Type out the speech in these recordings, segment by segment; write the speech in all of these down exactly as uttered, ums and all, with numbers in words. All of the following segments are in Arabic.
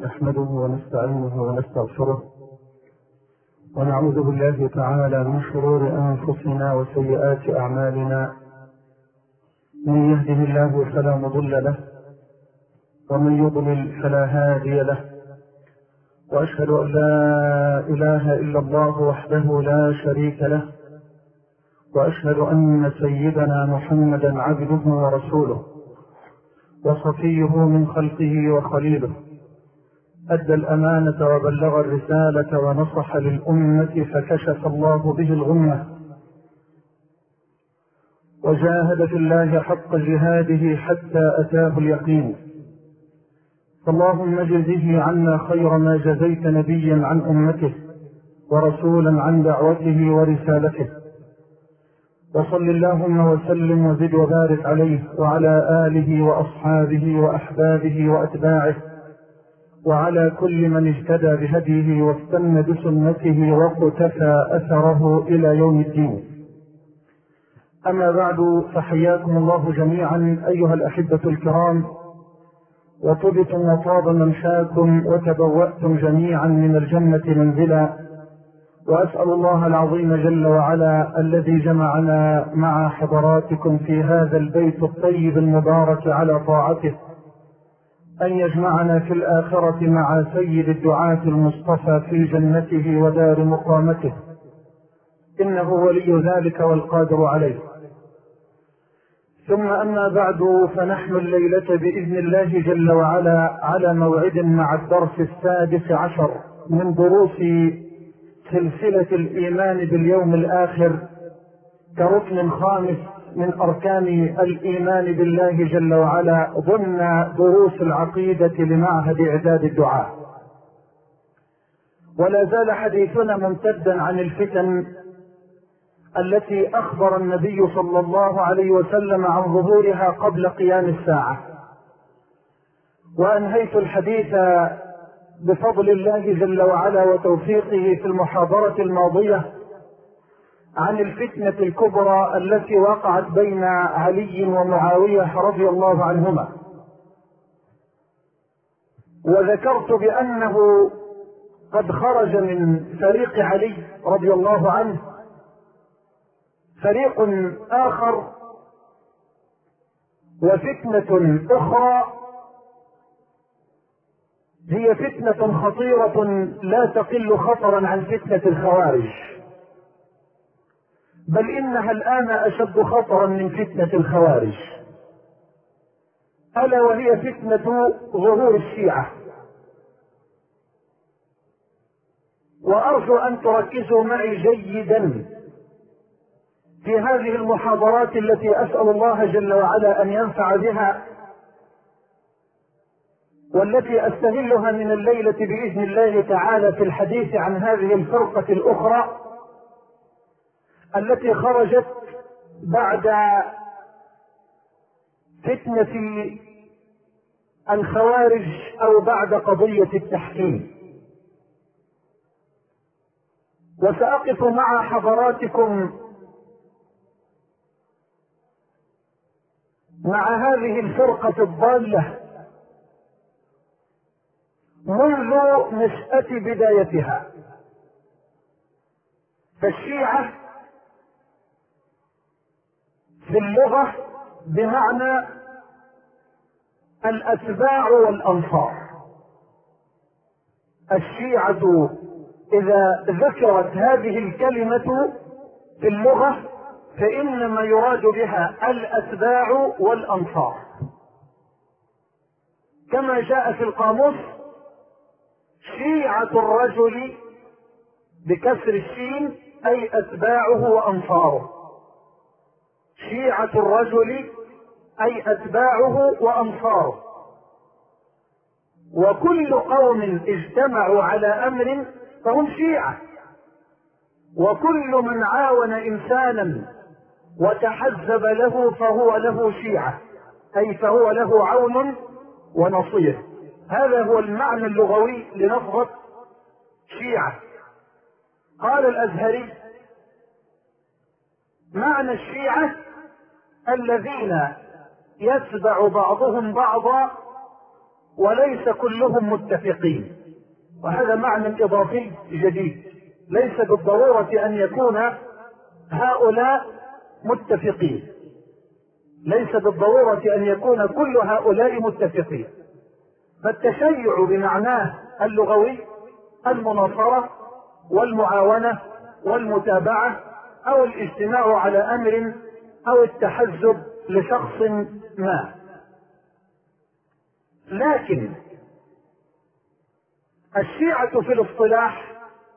نحمده ونستعينه ونستغفره ونعوذ بالله تعالى من شرور أنفسنا وسيئات أعمالنا. من يهده الله فلا مضل له ومن يضلل فلا هادي له، وأشهد أن لا إله إلا الله وحده لا شريك له، وأشهد أن سيدنا محمدا عبده ورسوله وصفيه من خلقه وخليله، أدى الأمانة وبلغ الرسالة ونصح للأمة فكشف الله به الغمة، وجاهد في الله حق جهاده حتى أتاه اليقين. فاللهم اجزه عنا خير ما جزيت نبيا عن أمته ورسولا عن دعوته ورسالته، وصل اللهم وسلم وزد وبارك عليه وعلى آله وأصحابه وأحبابه وأتباعه وعلى كل من اهتدى بهديه واستنى بسنته وقتفى أثره إلى يوم الدين. أما بعد، فحياكم الله جميعا أيها الأحبة الكرام، وطبتم وطاب ممشاكم وتبوأتم جميعا من الجنة منزلا، وأسأل الله العظيم جل وعلا الذي جمعنا مع حضراتكم في هذا البيت الطيب المبارك على طاعته أن يجمعنا في الآخرة مع سيد الدعاة المصطفى في جنته ودار مقامته، إنه ولي ذلك والقادر عليه. ثم أما بعد، فنحن الليلة بإذن الله جل وعلا على موعد مع الدرس السادس عشر من دروس سلسلة الإيمان باليوم الآخر كركن خامس من أركان الإيمان بالله جل وعلا ضمن دروس العقيدة لمعهد إعداد الدعاء. ولا زال حديثنا ممتدا عن الفتن التي أخبر النبي صلى الله عليه وسلم عن ظهورها قبل قيام الساعة، وأنهيت الحديث بفضل الله جل وعلا وتوفيقه في المحاضرة الماضية عن الفتنة الكبرى التي وقعت بين علي ومعاوية رضي الله عنهما، وذكرت بأنه قد خرج من فريق علي رضي الله عنه فريق آخر وفتنة أخرى هي فتنة خطيرة لا تقل خطرا عن فتنة الخوارج، بل إنها الآن أشد خطرا من فتنة الخوارج، ألا وهي فتنة ظهور الشيعة. وأرجو أن تركزوا معي جيدا في هذه المحاضرات التي أسأل الله جل وعلا أن ينفع بها، والتي أستهلها من الليلة بإذن الله تعالى في الحديث عن هذه الفرقة الأخرى التي خرجت بعد فتنة الخوارج أو بعد قضية التحكيم. وسأقف مع حضراتكم مع هذه الفرقة الضالة منذ نشأة بدايتها. فالشيعة في اللغة بمعنى الأتباع والأنصار. الشيعة إذا ذكرت هذه الكلمة في اللغة فإنما يراد بها الأتباع والأنصار، كما جاء في القاموس: شيعة الرجل بكسر الشين أي أتباعه وأنصاره. شيعة الرجل أي أتباعه وأنصاره. وكل قوم اجتمعوا على أمر فهم شيعة، وكل من عاون إنسانا وتحزب له فهو له شيعة، أي فهو له عون ونصير. هذا هو المعنى اللغوي للفظة شيعة. قال الأزهري: معنى الشيعة الذين يتبع بعضهم بعضا وليس كلهم متفقين، وهذا معنى إضافي جديد. ليس بالضرورة أن يكون هؤلاء متفقين، ليس بالضرورة أن يكون كل هؤلاء متفقين. فالتشيع بمعناه اللغوي المناصرة والمعاونة والمتابعة، أو الاجتماع على أمر، أو التحزب لشخص ما. لكن الشيعة في الاصطلاح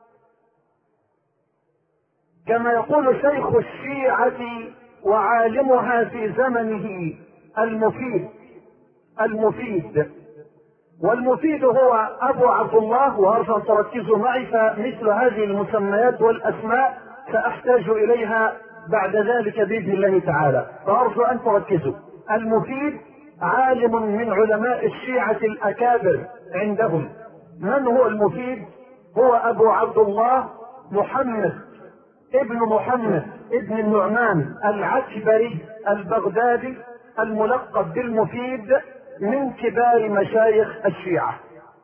كما يقول شيخ الشيعة وعالمها في زمنه المفيد المفيد والمفيد هو أبو عبد الله، وأرجو أن تركزوا معي، فمثل هذه المسميات والأسماء سأحتاج إليها بعد ذلك بإذن الله تعالى، فأرجو أن تركزوا. المفيد عالم من علماء الشيعة الأكابر عندهم. من هو المفيد؟ هو أبو عبد الله محمد ابن محمد ابن النعمان العكبري البغدادي، الملقب بالمفيد، من كبار مشايخ الشيعة.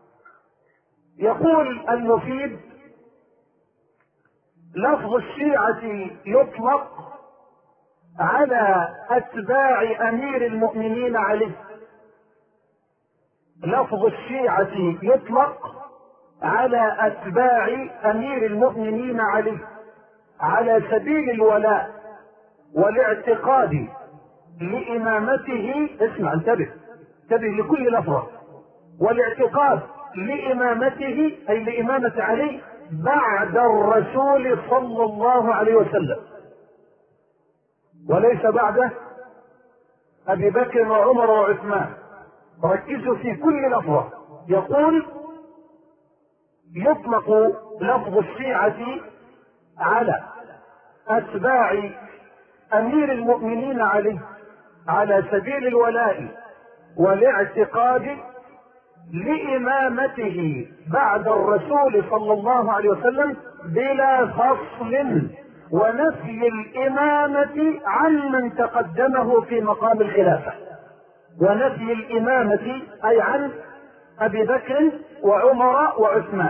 يقول المفيد: لفظ الشيعة يطلق على أتباع أمير المؤمنين علي. لفظ الشيعة يطلق على أتباع أمير المؤمنين علي على سبيل الولاء والاعتقاد لإمامته. اسمع، انتبه انتبه لكل لفظة. والاعتقاد لإمامته، أي لإمامة علي بعد الرسول صلى الله عليه وسلم، وليس بعد أبي بكر وعمر وعثمان. ركزوا في كل لفظة. يقول: يطلق لفظ الشيعة على أتباع أمير المؤمنين علي على سبيل الولاء والاعتقاد لإمامته بعد الرسول صلى الله عليه وسلم بلا فصل، ونفي الإمامة عن من تقدمه في مقام الخلافة. ونفي الإمامة أي عن أبي بكر وعمر وعثمان.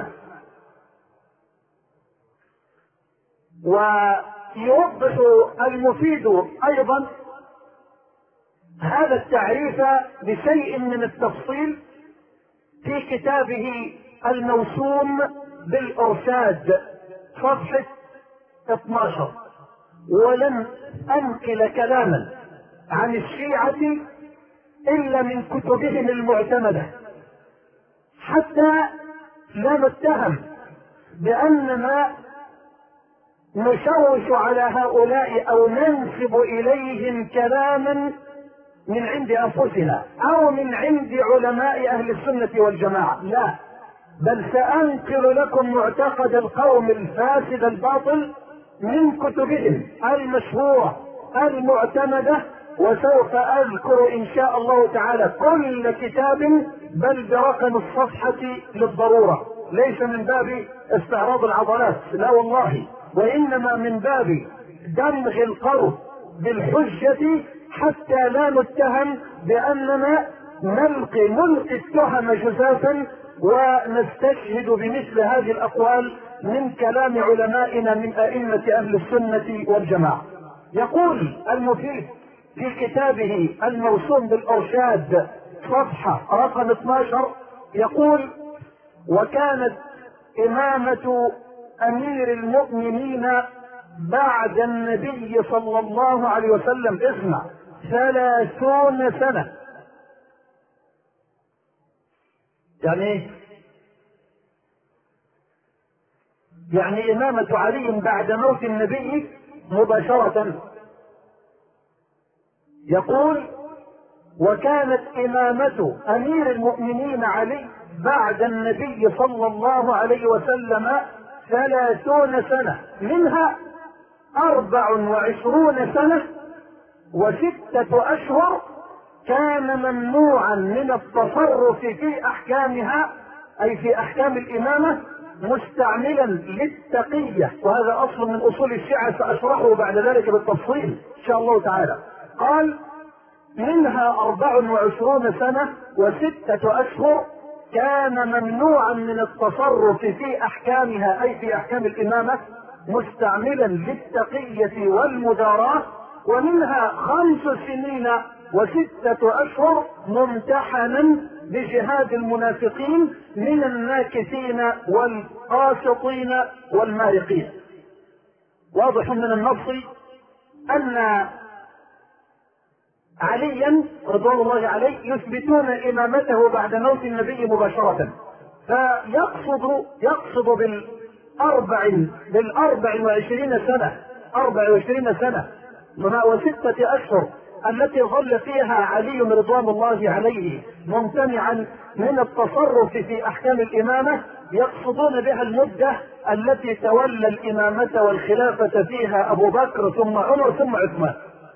ويوضح المفيد أيضا هذا التعريف بشيء من التفصيل في كتابه الموسوم بالإرشاد صفحة اثني عشر. ولن أنقل كلاما عن الشيعة إلا من كتبهم المعتمدة، حتى لا نتهم بأننا نشوش على هؤلاء أو ننسب إليهم كلاما من عند أنفسنا أو من عند علماء أهل السنة والجماعة. لا، بل سأنقل لكم معتقد القوم الفاسد الباطل من كتبهم المشهورة المعتمدة، وسوف أذكر إن شاء الله تعالى كل كتاب بل برقم الصفحة للضرورة، ليس من باب استعراض العضلات، لا والله، وإنما من باب دمغ القول بالحجة حتى لا نتهم بأننا نلقي نلقي التهم جزافا ونستشهد بمثل هذه الأقوال من كلام علمائنا من أئمة أهل السنة والجماعة. يقول المفيد في كتابه الموسوم بالإرشاد صفحة رقم اثني عشر، يقول: وكانت إمامة أمير المؤمنين بعد النبي صلى الله عليه وسلم، اسمع، ثلاثون سنة. يعني يعني إمامة علي بعد موت النبي مباشرة. يقول: وكانت إمامة أمير المؤمنين علي بعد النبي صلى الله عليه وسلم ثلاثون سنة، منها أربع وعشرون سنة وستة أشهر كان ممنوعا من التصرف في أحكامها، أي في أحكام الإمامة، مستعملا للتقية، وهذا أصل من أصول الشيعة سأشرحه بعد ذلك بالتفصيل إن شاء الله تعالى. قال: منها أربع وعشرون سنة وستة أشهر كان ممنوعا من التصرف في أحكامها، أي في أحكام الإمامة، مستعملا للتقية والمداراة. ومنها خمس سنين وستة أشهر ممتحنا بجهاد المنافقين من الناكثين والقاسطين والمارقين. واضح من النص أن عليا رضوان الله عليه يثبتون إمامته بعد موت النبي مباشرة، فيقصد يقصد بالأربع بالأربع وعشرين سنة أربع وعشرين سنة وستة أشهر التي ظل فيها علي رضوان الله عليه ممتنعا من التصرف في أحكام الإمامة، يقصدون بها المدة التي تولى الإمامة والخلافة فيها أبو بكر ثم عمر ثم عثمان.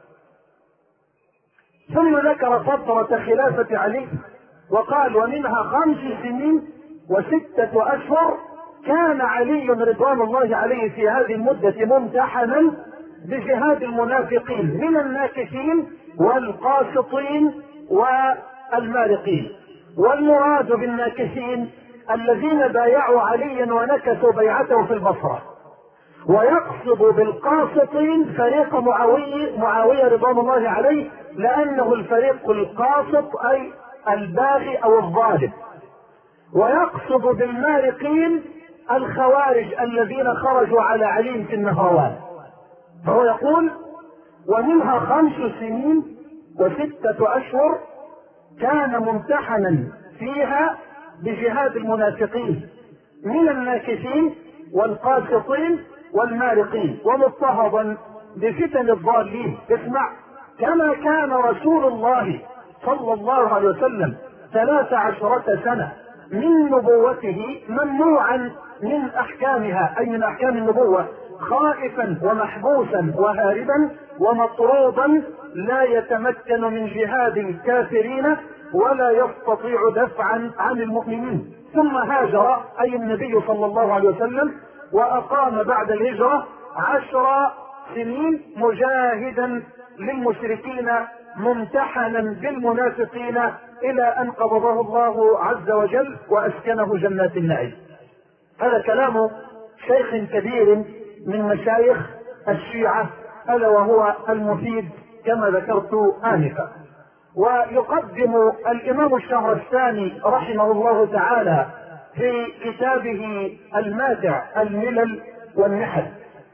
ثم ذكر فترة خلافة علي وقال ومنها خمس سنين وستة أشهر كان علي رضوان الله عليه في هذه المدة ممتحنا بجهاد المنافقين من الناكثين والقاسطين والمارقين. والمراد بالناكثين الذين بايعوا عليا ونكثوا بيعته في البصرة، ويقصد بالقاسطين فريق معاوية معاوية رضوان الله عليه، لأنه الفريق القاسط أي الباغي أو الظالم. ويقصد بالمارقين الخوارج الذين خرجوا على علي في النهروان. فهو يقول ومنها خمس سنين وستة أشهر كان ممتحنا فيها بجهاد المنافقين من الناكثين والقاسطين والمارقين، ومضطهدا بفتن الضالين. اسمع، كما كان رسول الله صلى الله عليه وسلم ثلاث عشرة سنة من نبوته ممنوعا من أحكامها، أي من أحكام النبوة، خائفا ومحبوسا وهاربا ومطرودا لا يتمكن من جهاد الكافرين ولا يستطيع دفعا عن المؤمنين. ثم هاجر أي النبي صلى الله عليه وسلم وأقام بعد الهجرة عشر سنين مجاهدا للمشركين ممتحنا بالمنافقين إلى أن قبضه الله عز وجل وأسكنه جنات النعيم. هذا كلام شيخ كبير من مشايخ الشيعة، ألا وهو المفيد كما ذكرت آنفا. ويقدم الإمام الشهرستاني رحمه الله تعالى في كتابه الماتع الملل والنحل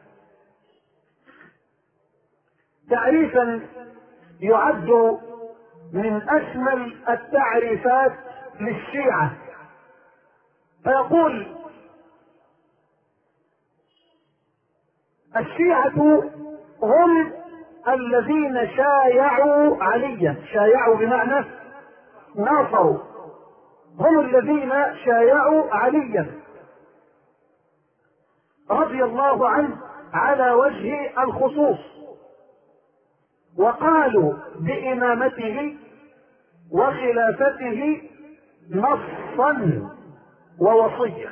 تعريفا يعد من أشمل التعريفات للشيعة، فيقول الشيعة هم الذين شايعوا عليا، شايعوا بمعنى ناصروا، هم الذين شايعوا عليا رضي الله عنه على وجه الخصوص، وقالوا بإمامته وخلافته نصا ووصية.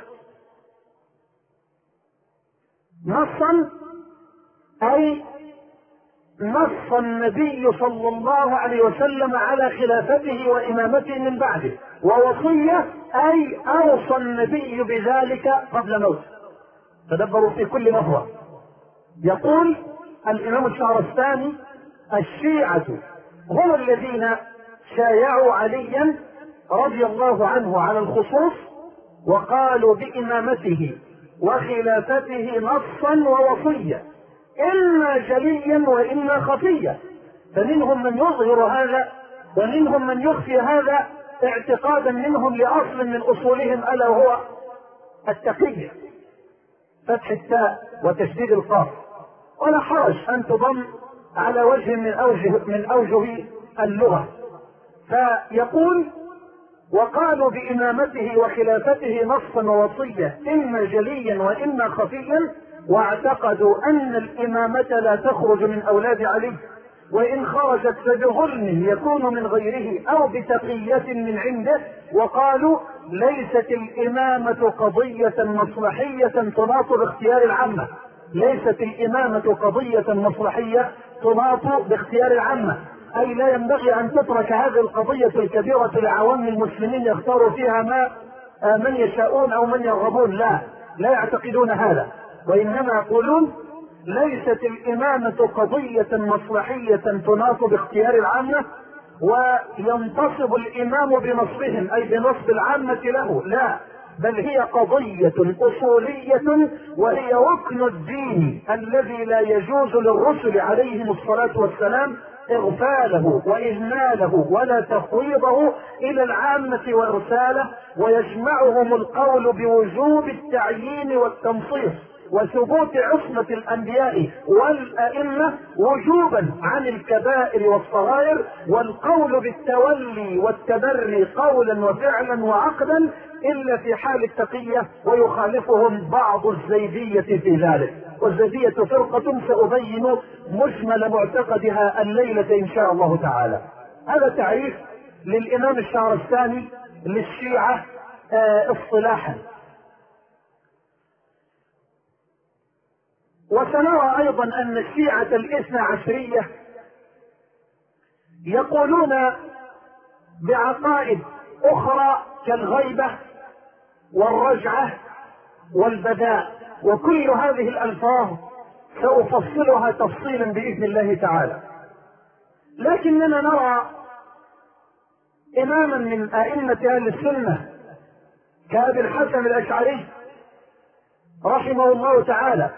نصا أي نص النبي صلى الله عليه وسلم على خلافته وإمامته من بعده، ووصية أي أوصى النبي بذلك قبل موته. تدبروا في كل مرة. يقول الإمام الشهرستاني الشيعة هم الذين شايعوا عليا رضي الله عنه على الخصوص، وقالوا بإمامته وخلافته نصا ووصية، إما جليا وإما خفيا. فمنهم من يظهر هذا ومنهم من يخفي هذا اعتقادا منهم لأصل من أصولهم، ألا هو التقية، فتح التاء وتشديد القاف، ولا حرج أن تضم على وجه من أوجه, من أوجه اللغة. فيقول وقالوا بإمامته وخلافته نصا ووصية إما جليا وإما خفيا، واعتقدوا أن الإمامة لا تخرج من أولاد علي، وإن خرجت فبظلم يكون من غيره أو بتقية من عنده. وقالوا ليست الإمامة قضية مصلحية تناط باختيار العامة، ليست الإمامة قضية مصلحية تناط باختيار العامة، أي لا ينبغي أن تترك هذه القضية الكبيرة لعوام المسلمين يختاروا فيها ما من يشاءون أو من يرغبون، لا لا يعتقدون هذا، وإنما يقولون ليست الإمامة قضية مصلحية تناط باختيار العامة وينتصب الإمام بنصبهم أي بنصب العامة له، لا، بل هي قضية أصولية وهي ركن الدين الذي لا يجوز للرسل عليهم الصلاة والسلام إغفاله وإهماله ولا تفويضه إلى العامة وإرساله، ويجمعهم القول بوجوب التعيين والتنصيص وثبوت عصمة الأنبياء والأئمة وجوبا عن الكبائر والصغائر، والقول بالتولي والتبري قولا وفعلا وعقدا إلا في حال التقية، ويخالفهم بعض الزيدية في ذلك. والزيدية فرقة سأبين مجمل معتقدها الليلة إن شاء الله تعالى. هذا تعريف للإمام الشهرستاني للشيعة اه اصطلاحا. وسنرى أيضا أن الشيعة الاثنى عشرية يقولون بعقائد أخرى كالغيبة والرجعة والبداء، وكل هذه الألفاظ سأفصلها تفصيلا بإذن الله تعالى. لكننا نرى إماما من أئمة أهل السنة كأبي الحسن الأشعري رحمه الله تعالى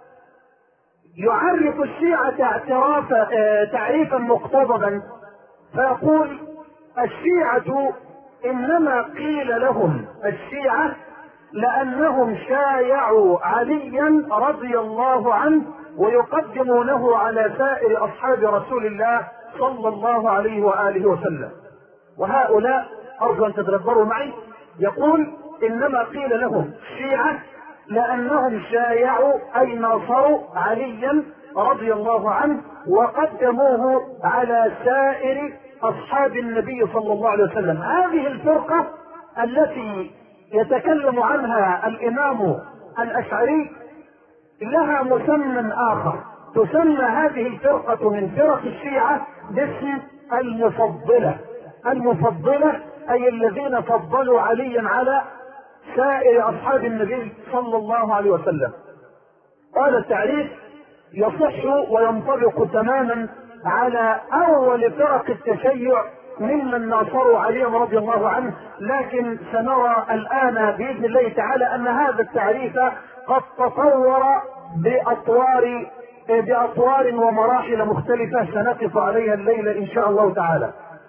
يعرف الشيعة اعتراف تعريفا مقتضبا، فيقول الشيعة إنما قيل لهم الشيعة لأنهم شايعوا عليا رضي الله عنه ويقدمونه على سائر أصحاب رسول الله صلى الله عليه وآله وسلم. وهؤلاء أرجو أن تتدبروا معي، يقول إنما قيل لهم الشيعة لأنهم شايعوا أي ناصروا عليا رضي الله عنه وقدموه على سائر أصحاب النبي صلى الله عليه وسلم. هذه الفرقة التي يتكلم عنها الإمام الأشعري لها مسمى آخر، تسمى هذه الفرقة من فرق الشيعة باسم المفضلة. المفضلة أي الذين فضلوا عليا على سائر أصحاب النبي صلى الله عليه وسلم. هذا التعريف يصح وينطبق تماما على أول فرق التشيع ممن ناصروا عليا رضي الله عنه، لكن سنرى الآن بإذن الله تعالى أن هذا التعريف قد تطور بأطوار بأطوار ومراحل مختلفة سنقف عليها الليلة إن شاء الله تعالى.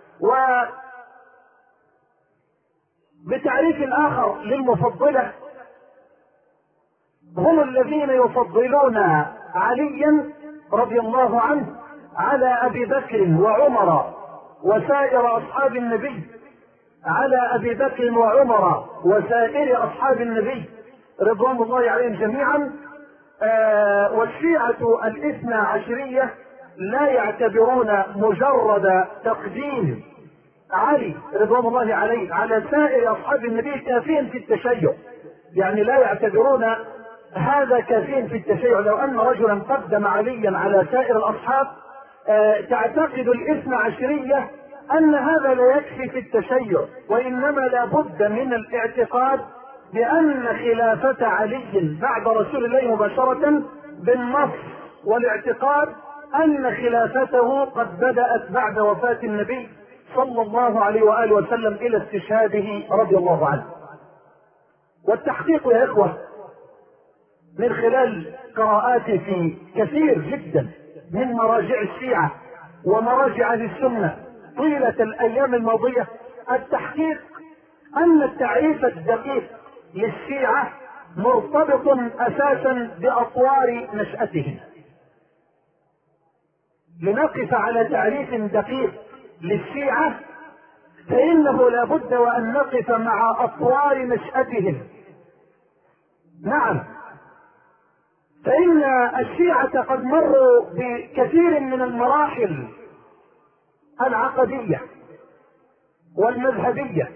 وبتعريف آخر للمفضلة هم الذين يفضلون عليا رضي الله عنه على أبي بكر وعمر وسائر أصحاب النبي، على أبي بكر وعمر وسائر أصحاب النبي رضوان الله عليهم جميعا. آه والشيعة الاثنى عشرية لا يعتبرون مجرد تقديم علي رضوان الله عليه على سائر أصحاب النبي كافيا في التشيع، يعني لا يعتبرون هذا كافيا في التشيع. لو أن رجلا قدم عليا على سائر الأصحاب آه تعتقد الاثنى عشرية أن هذا لا يكفي في التشيع، وإنما لا بد من الاعتقاد بأن خلافة علي بعد رسول الله مباشرة بالنص، والاعتقاد أن خلافته قد بدأت بعد وفاة النبي صلى الله عليه وآله وسلم إلى استشهاده رضي الله عنه. والتحقيق يا إخوة من خلال قراءاتي في كثير جدا من مراجع الشيعة ومراجع أهل السنة طيلة الأيام الماضية، التحقيق أن التعريف الدقيق للشيعة مرتبط أساسا بأطوار نشأتهم. لنقف على تعريف دقيق للشيعة فإنه لا بد وأن نقف مع أطوار نشأتهم. نعم، فإن الشيعة قد مروا بكثير من المراحل العقدية والمذهبية،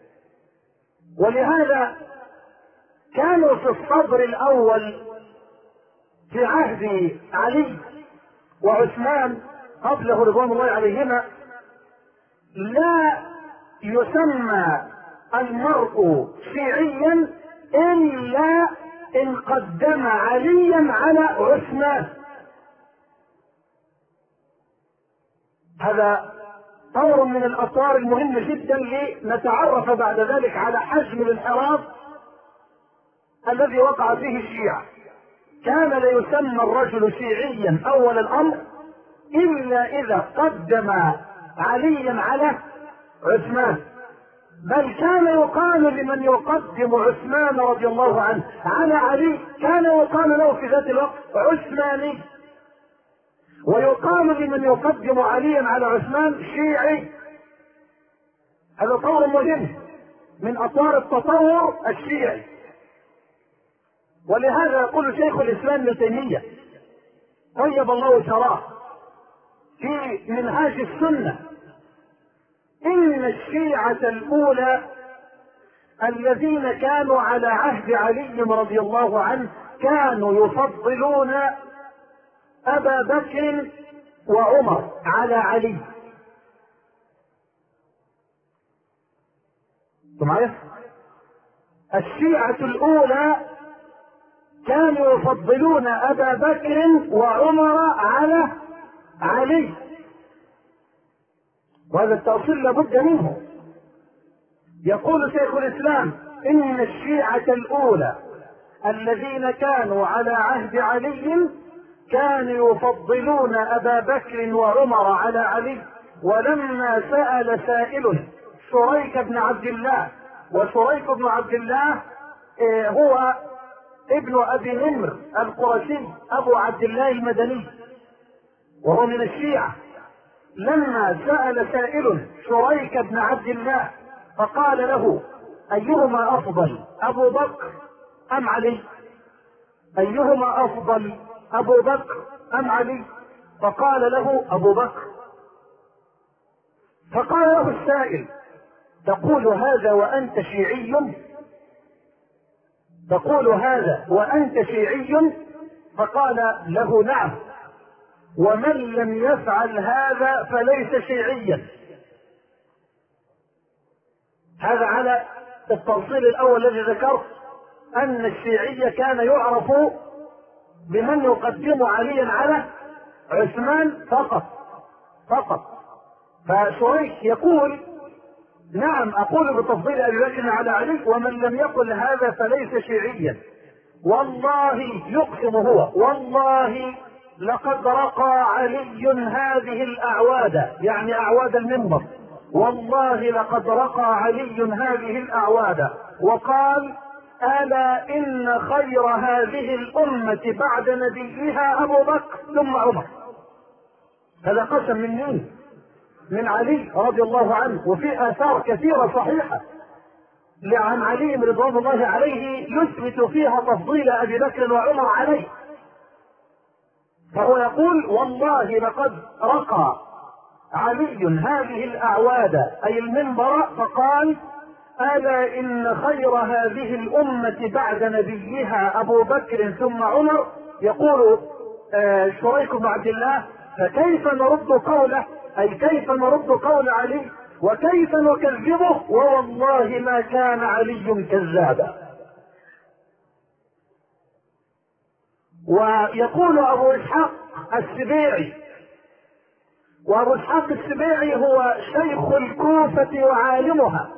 ولهذا كانوا في الصدر الأول في عهد علي وعثمان قبله رضوان الله عليهما لا يسمى المرء شيعيا إلا إن قدم عليا على عثمان. هذا طور من الأطوار المهمة جدا لنتعرف بعد ذلك على حجم الانحراف الذي وقع فيه الشيعة. كان لا يسمى الرجل شيعيا أول الأمر إلا إذا قدم عليا على عثمان، بل كان يقال لمن يقدم عثمان رضي الله عنه على علي كان يقال له في ذات الوقت عثماني، ويقال لمن يقدم عليا على عثمان شيعي. هذا طور مهم من أطوار التطور الشيعي. ولهذا يقول شيخ الإسلام ابن تيمية طيب الله ثراه في منهاج السنة: إن الشيعة الأولى الذين كانوا على عهد علي رضي الله عنه كانوا يفضلون أبا بكر وعمر على علي. معايا؟ الشيعة الأولى كانوا يفضلون أبا بكر وعمر على علي، وهذا التأصيل لابد منه. يقول شيخ الإسلام: إن الشيعة الأولى الذين كانوا على عهد علي كانوا يفضلون أبا بكر وعمر على علي، ولما سأل سائل شريك بن عبد الله، وشريك بن عبد الله هو ابن أبي نمر القرشي أبو عبد الله المدني وهو من الشيعة، لما سأل سائل شريك بن عبد الله فقال له: أيهما أفضل أبو بكر أم علي؟ أيهما أفضل أبو بكر أم علي؟ فقال له: أبو بكر. فقال له السائل: تقول هذا وأنت شيعي؟ تقول هذا وأنت شيعي؟ فقال له: نعم، ومن لم يفعل هذا فليس شيعيا. هذا على التفصيل الأول الذي ذكرت، أن الشيعية كان يعرف بمن يقدم عليا على عثمان فقط فقط. فشريك يقول: نعم، أقول بتفضيل أبي بكر على علي، ومن لم يقل هذا فليس شيعيا. والله، يقسم هو: والله لقد رقى علي هذه الأعواد، يعني أعواد المنبر، والله لقد رقى علي هذه الأعواد وقال: ألا إن خير هذه الأمة بعد نبيها أبو بكر ثم عمر. هذا قسم من مين؟ من علي رضي الله عنه. وفي آثار كثيرة صحيحة عن علي رضوان الله عليه يثبت فيها تفضيل أبي بكر وعمر عليه. فهو يقول: والله لقد رقى علي هذه الأعواد أي المنبر فقال: ألا إن خير هذه الأمة بعد نبيها أبو بكر ثم عمر. يقول آه شريك بن عبد الله: فكيف نرد قوله، أي كيف نرد قول علي وكيف نكذبه، ووالله ما كان علي كذابا. ويقول أبو إسحاق السبيعي، وأبو إسحاق السبيعي هو شيخ الكوفة وعالمها،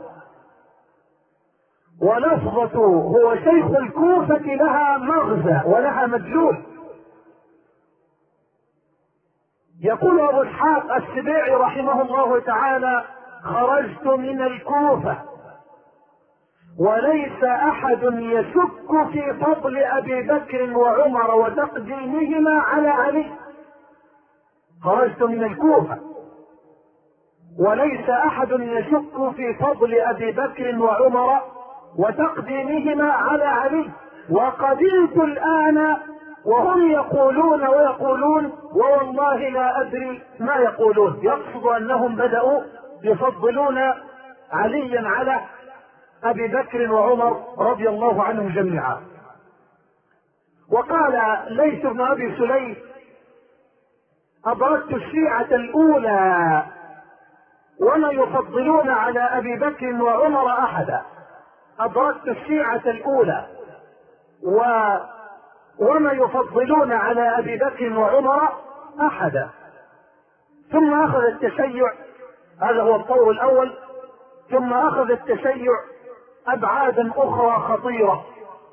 ولفظة هو شيخ الكوفة لها مغزى ولها مدلول. يقول أبو إسحاق السبيعي رحمه الله تعالى: خرجت من الكوفة وليس أحد يشك في فضل أبي بكر وعمر وتقديمهما على علي. خرجت من الكوفة وليس أحد يشك في فضل أبي بكر وعمر وتقديمهما على علي، وقبلت الآن وهم يقولون ويقولون ووالله لا أدري ما يقولون. يقصد أنهم بدأوا يفضلون عليا على أبي بكر وعمر رضي الله عنهم جميعا. وقال ليث بن أبي سليم: أدركت الشيعة الأولى وما يفضلون على أبي بكر وعمر أحدا. أدركت الشيعة الأولى و... وما يفضلون على أبي بكر وعمر أحدا. ثم أخذ التشيع، هذا هو الطور الأول، ثم أخذ التشيع أبعادا أخرى خطيرة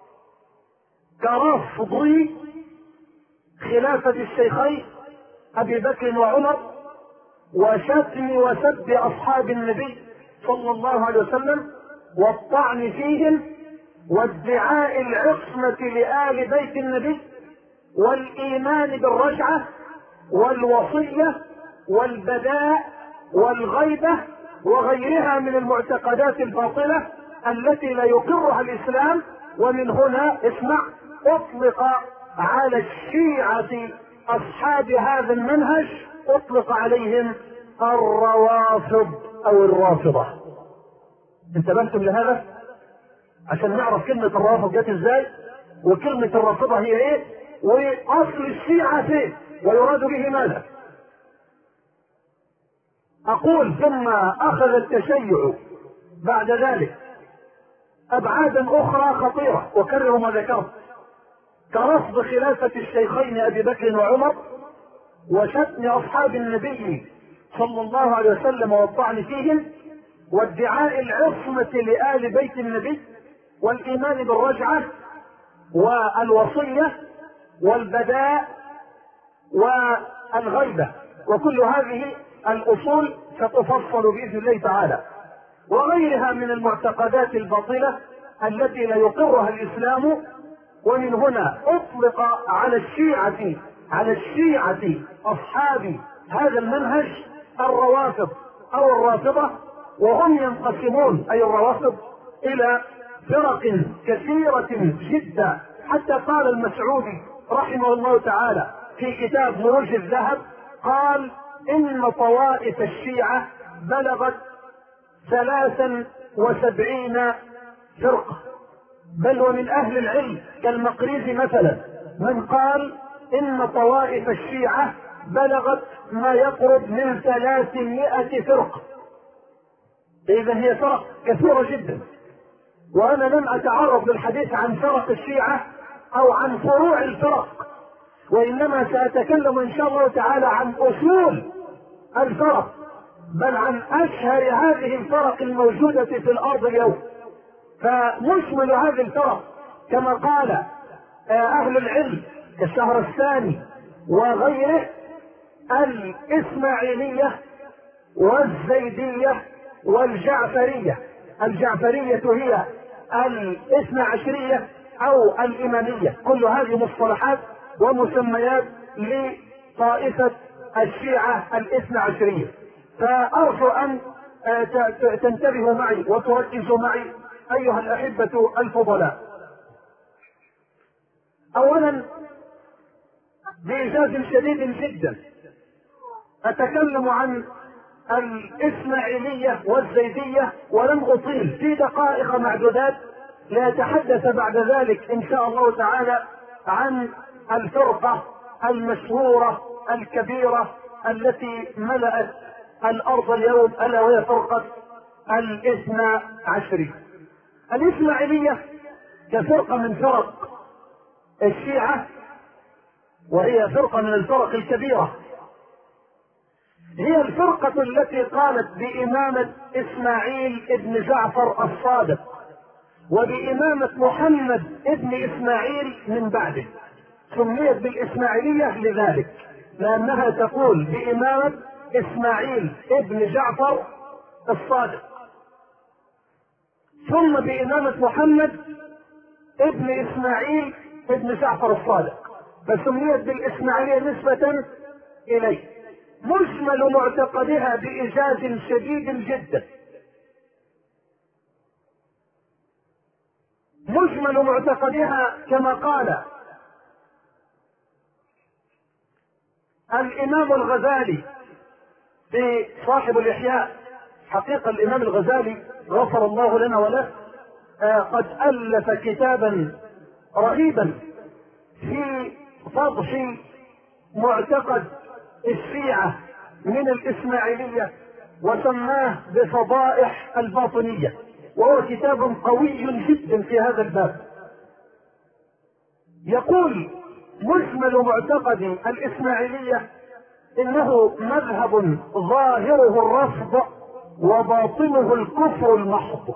كرفض خلافة الشيخين أبي بكر وعمر، وشتم وسب أصحاب النبي صلى الله عليه وسلم، والطعن فيهم، وادعاء العصمة لآل بيت النبي، والإيمان بالرجعة، والوصية، والبداء، والغيبة، وغيرها من المعتقدات الباطلة التي لا يقرها الإسلام. ومن هنا اسمع، أطلق على الشيعة أصحاب هذا المنهج أطلق عليهم الروافض أو الرافضة. انتبهتم لهذا؟ عشان نعرف كلمة الرافض جت ازاي، وكلمة الرافضة هي ايه، وأصل الشيعة فين، ويراد به ماذا. أقول ثم أخذ التشيع بعد ذلك أبعادا أخرى خطيرة، وكرر ما ذكرت، كرفض خلافة الشيخين أبي بكر وعمر، وشتم أصحاب النبي صلى الله عليه وسلم والطعن فيهم، وادعاء العصمة لآل بيت النبي، والإيمان بالرجعة، والوصية، والبداء، والغيبة. وكل هذه الأصول ستفصل بإذن الله تعالى، وغيرها من المعتقدات الباطلة التي لا يقرها الإسلام. ومن هنا أطلق على الشيعة على الشيعة أصحاب هذا المنهج الروافض أو الرافضة، وهم ينقسمون أي الروافض إلى فرق كثيرة جدا، حتى قال المسعودي رحمه الله تعالى في كتاب مروج الذهب، قال إن طوائف الشيعة بلغت ثلاثا وسبعين فرقة، بل ومن أهل العلم كالمقريزي مثلا من قال إن طوائف الشيعة بلغت ما يقرب من ثلاثمائة فرقة. إذا هي فرق كثيرة جدا، وأنا لم أتعرض للحديث عن فرق الشيعة أو عن فروع الفرق، وإنما سأتكلم إن شاء الله تعالى عن أصول الفرق، بل عن أشهر هذه الفرق الموجودة في الأرض اليوم. فمشمل هذه الفرق كما قال أهل العلم كالشهرستاني وغيره الإسماعيلية والزيدية والجعفرية. الجعفرية هي الاثنى عشرية أو الإمامية، كل هذه مصطلحات ومسميات لطائفة الشيعة الاثنى عشرية. فأرجو أن تنتبهوا معي وتركزوا معي أيها الأحبة الفضلاء. أولا بإيجاز شديد جدا أتكلم عن الإسماعيلية والزيدية، ولم أطيل في دقائق معدودات، لأتحدث بعد ذلك إن شاء الله تعالى عن الفرقة المشهورة الكبيرة التي ملأت الأرض اليوم، ألا وهي فرقة الاثنى عشرية. الإسماعيلية كفرقة من فرق الشيعة، وهي فرقة من الفرق الكبيرة، هي الفرقة التي قالت بإمامة إسماعيل ابن جعفر الصادق وبإمامة محمد ابن إسماعيل من بعده. سميت بالإسماعيلية لذلك، لأنها تقول بإمامة إسماعيل ابن جعفر الصادق، ثم بإمامة محمد ابن إسماعيل ابن جعفر الصادق، فسميت بالإسماعيلية نسبة إليه. مجمل معتقدها بإيجاز شديد جدا، مجمل معتقدها كما قال الإمام الغزالي في صاحب الإحياء. حقيقة الإمام الغزالي غفر الله لنا وله قد ألف كتابا رهيبا في فضح معتقد الشيعة من الإسماعيلية وسماه بفضائح الباطنية، وهو كتاب قوي جدا في هذا الباب. يقول مجمل معتقد الإسماعيلية إنه مذهب ظاهره الرفض وباطنه الكفر المحض.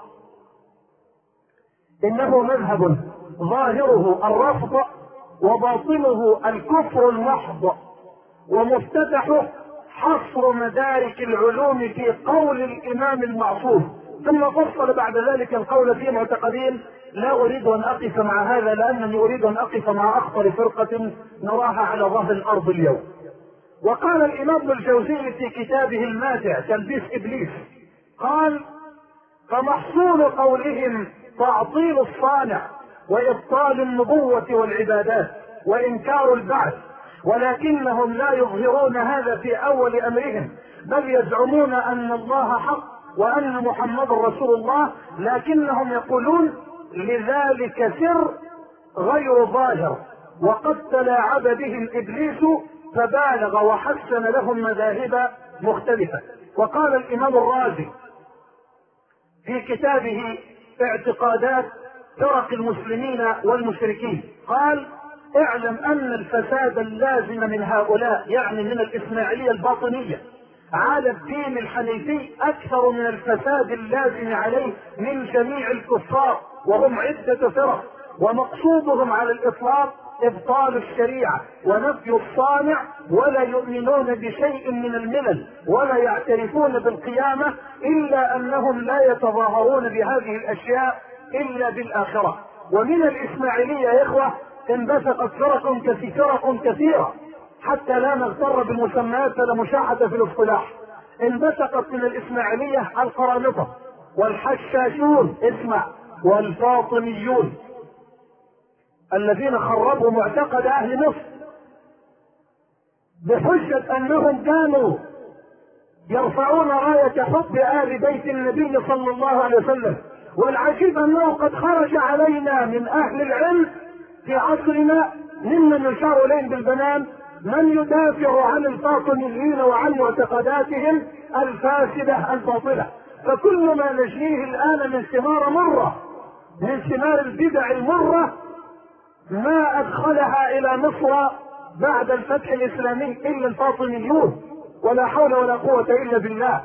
إنه مذهب ظاهره الرفض وباطنه الكفر المحض، ومفتتحه حصر مدارك العلوم في قول الإمام المعصوم. ثم فصل بعد ذلك القول في معتقدين لا أريد أن أقف مع هذا، لأنني أريد أن أقف مع أخطر فرقة نراها على ظهر الأرض اليوم. وقال الإمام ابن الجوزي في كتابه الماتع تلبيس إبليس، قال: فمحصول قولهم تعطيل الصانع وإبطال النبوة والعبادات وإنكار البعث، ولكنهم لا يظهرون هذا في أول أمرهم، بل يزعمون أن الله حق وأن محمد رسول الله، لكنهم يقولون لذلك سر غير ظاهر، وقد تلاعب بهم إبليس فبالغ وحسن لهم مذاهب مختلفة. وقال الإمام الرازي في كتابه اعتقادات فرق المسلمين والمشركين، قال: اعلم أن الفساد اللازم من هؤلاء، يعني من الإسماعيلية الباطنية، على الدين الحنيفي أكثر من الفساد اللازم عليه من جميع الكفار، وهم عدة فرق، ومقصودهم على الإطلاق إبطال الشريعة ونفي الصانع، ولا يؤمنون بشيء من الملل ولا يعترفون بالقيامة، إلا أنهم لا يتظاهرون بهذه الأشياء إلا بالآخرة. ومن الإسماعيلية يا إخوة انبثقت فرق كثيرة كثيرة حتى لا نغتر بالمسميات فلا مشاحة في الاصطلاح. انبثقت من الإسماعيلية القرامطة والحشاشون، اسمع، والفاطميون، الذين خربوا معتقد أهل مصر بحجة أنهم كانوا يرفعون راية حب آل بيت النبي صلى الله عليه وسلم. والعجيب أنه قد خرج علينا من أهل العلم في عصرنا ممن يشار إليهم بالبنان من يدافع عن الفاطميين وعن معتقداتهم الفاسدة الباطلة. فكل ما نجنيه الآن من ثمار مرة، من ثمار البدع المرة، ما أدخلها إلى مصر بعد الفتح الإسلامي إلا الفاطميون، ولا حول ولا قوة إلا بالله.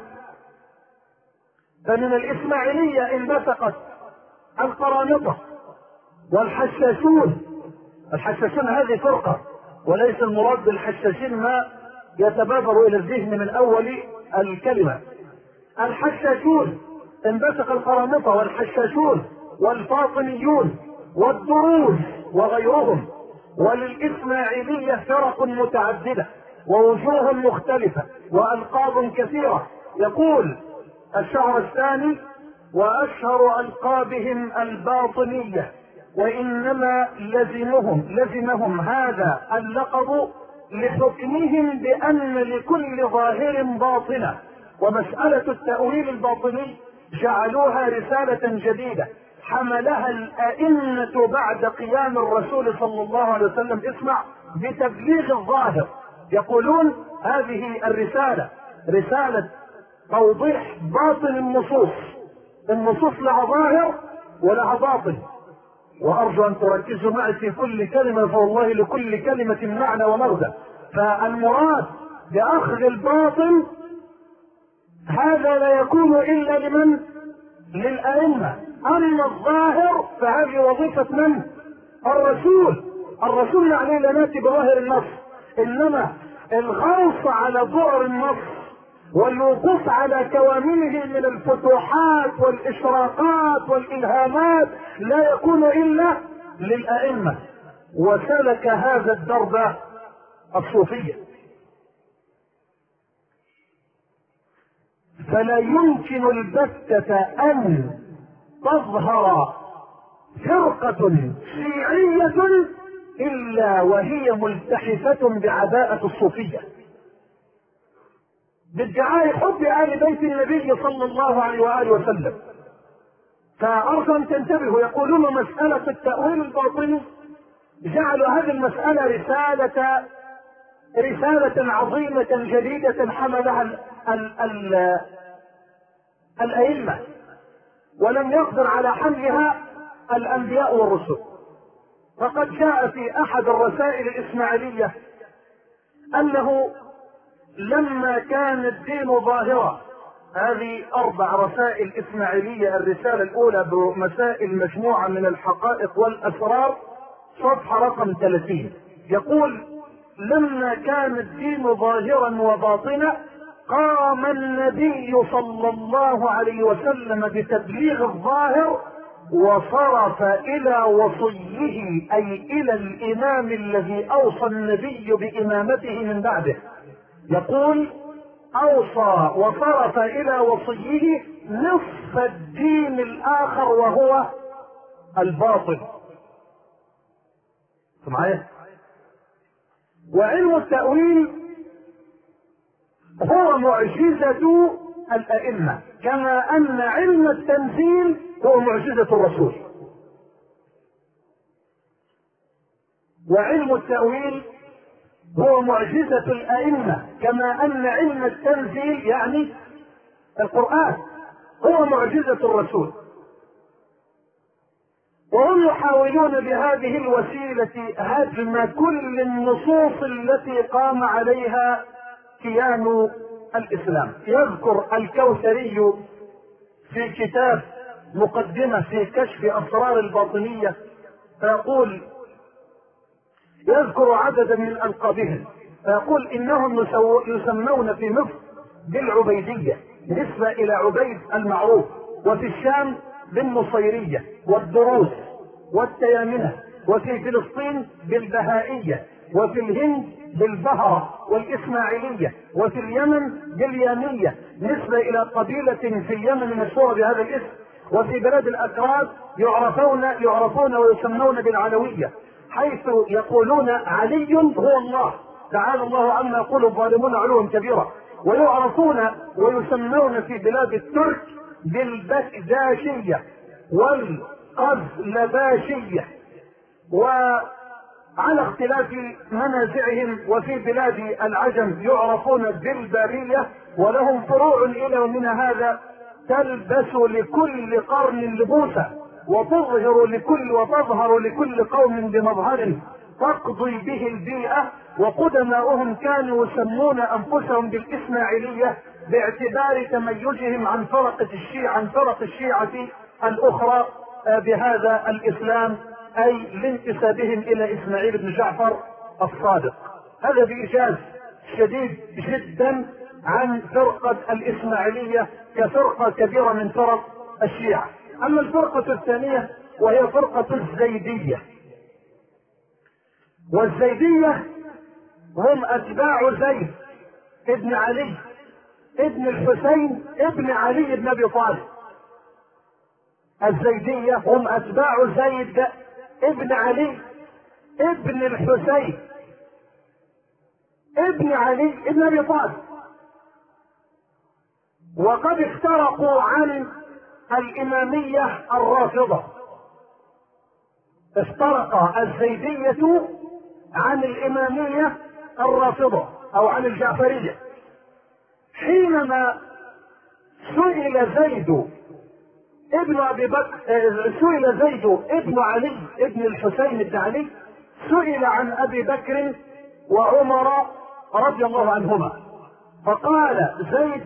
فمن الإسماعيلية انبثقت القرامطة والحشاشون. الحشاشون هذه فرقة، وليس المراد بالحشاشين ما يتبادر إلى الذهن من أول الكلمة. الحشاشون انبثق القرامطة والحشاشون والفاطميون والدروز وغيرهم. وللإسماعيلية فرق متعددة ووجوه مختلفة وألقاب كثيرة. يقول الشعر الثاني: وأشهر ألقابهم الباطنية، وإنما لزمهم لزمهم هذا اللقب لحكمهم بأن لكل ظاهر باطنة. ومسألة التأويل الباطني جعلوها رسالة جديدة حملها الأئمة بعد قيام الرسول صلى الله عليه وسلم، اسمع، بتبليغ الظاهر. يقولون هذه الرسالة رسالة توضيح باطن النصوص. النصوص لها ظاهر ولها باطن، وأرجو أن تركزوا معي في كل كلمة، فوالله لكل كلمة معنى ومغزى. فالمراد بأخذ الباطن هذا لا يكون إلا لمن؟ للأئمة. أما الظاهر فهذه وظيفة من؟ الرسول. الرسول يعني لا نأتي بظاهر النص، إنما الغوص على ظهر النص والوقوف على كوامنه من الفتوحات والإشراقات والإلهامات لا يكون إلا للأئمة. وسلك هذا الدرب الصوفية. فلا يمكن البتة أن تظهر فرقة شيعية إلا وهي ملتحفة بعباءة الصوفية، بادعاء حب آل بيت النبي صلى الله عليه وآله وسلم. فأرجو أن تنتبهوا. يقولون مسألة التأويل الباطني جعلوا هذه المسألة رسالة رسالة عظيمة جديدة حملها ال ال ال الأئمة، ولم يقدر على حملها الأنبياء والرسل. فقد جاء في أحد الرسائل الإسماعيلية أنه لما كان الدين ظاهرا، هذه أربع رسائل إسماعيلية، الرسالة الأولى بمسائل مجموعة من الحقائق والأسرار، صفحة رقم ثلاثين، يقول: لما كان الدين ظاهرا وباطنا قام النبي صلى الله عليه وسلم بتبليغ الظاهر، وصرف إلى وصيه أي إلى الإمام الذي أوصى النبي بإمامته من بعده. يقول: أوصى وصرف إلى وصيه نصف الدين الآخر وهو الباطل. معايا؟ وعلم التأويل هو معجزة الأئمة، كما أن علم التنزيل هو معجزة الرسول. وعلم التأويل هو معجزة الأئمة، كما أن علم التنزيل يعني القرآن هو معجزة الرسول. وهم يحاولون بهذه الوسيلة هدم كل النصوص التي قام عليها كيان الإسلام. يذكر الكوثري في كتاب مقدمة في كشف أسرار الباطنية، فيقول: يذكر عددا من ألقابهم، فيقول: إنهم يسمون في مصر بالعبيدية نسبة إلى عبيد المعروف، وفي الشام بالنصيرية والدروس والتيامنة، وفي فلسطين بالبهائية، وفي الهند بالبهرة والإسماعيلية، وفي اليمن باليامية نسبة إلى قبيلة في اليمن مشهورة بهذا الاسم، وفي بلاد الأكراد يعرفون يعرفون ويسمون بالعلوية، حيث يقولون علي هو الله تعالى الله عما يقول الظالمون علوا كبيرا، ويعرفون ويسمون في بلاد الترك بالبكداشية والقزلباشية، وعلى اختلاف منازعهم. وفي بلاد العجم يعرفون بالبارية، ولهم فروع إلى من هذا تلبس لكل قرن لبوسا، وتظهر لكل وتظهر لكل قوم بمظهر تقضي به البيئة. وقدماؤهم كانوا يسمون أنفسهم بالإسماعيلية باعتبار تميزهم عن فرقة الشيعة عن فرق الشيعة الأخرى بهذا الإسلام، أي لانتسابهم إلى إسماعيل بن جعفر الصادق. هذا بإيجاز شديد جدا عن فرقة الإسماعيلية كفرقة كبيرة من فرق الشيعة. أما الفرقة الثانية وهي فرقة الزيدية، والزيدية هم أتباع زيد ابن علي ابن الحسين ابن علي بن أبي طالب. الزيدية هم أتباع زيد ابن علي ابن الحسين ابن علي ابن أبي طالب. وقد افترقوا عن الإمامية الرافضة، افترق الزيدية عن الإمامية الرافضة أو عن الجعفرية. حينما سئل زيد ابن أبي بكر سئل زيد ابن علي ابن الحسين بن علي سئل عن أبي بكر وعمر رضي الله عنهما، فقال زيد: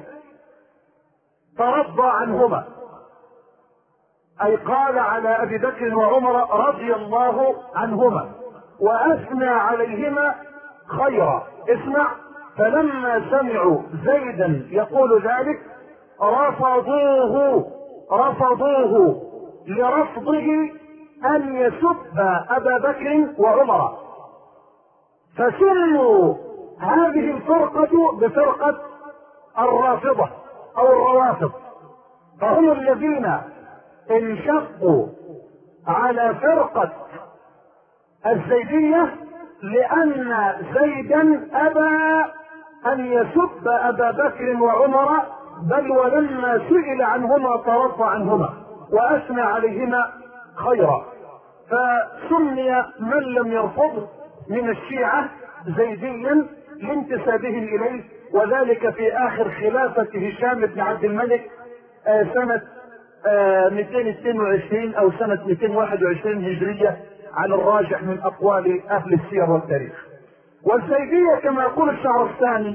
ترضى عنهما، أي قال على أبي بكر وعمر رضي الله عنهما وأثنى عليهما خيرا. اسمع: فلما سمعوا زيدا يقول ذلك رفضوه رفضوه لرفضه أن يسب أبا بكر وعمر، فسموا هذه الفرقة بفرقة الرافضة أو الروافض، فهم الذين انشقوا على فرقة الزيدية لأن زيدا أبى أن يسب أبا بكر وعمر، بل ولما سئل عنهما ترضى عنهما وأثنى عليهما خيرا. فسمي من لم يرفض من الشيعة زيديا، لانتسابهم إليه، وذلك في آخر خلافة هشام بن عبد الملك آه سنة آه مئتين واثنين وعشرين أو سنة مئتين وواحد وعشرين هجرية على الراجح من أقوال أهل السير والتاريخ. والزيدية كما يقول الشعرستاني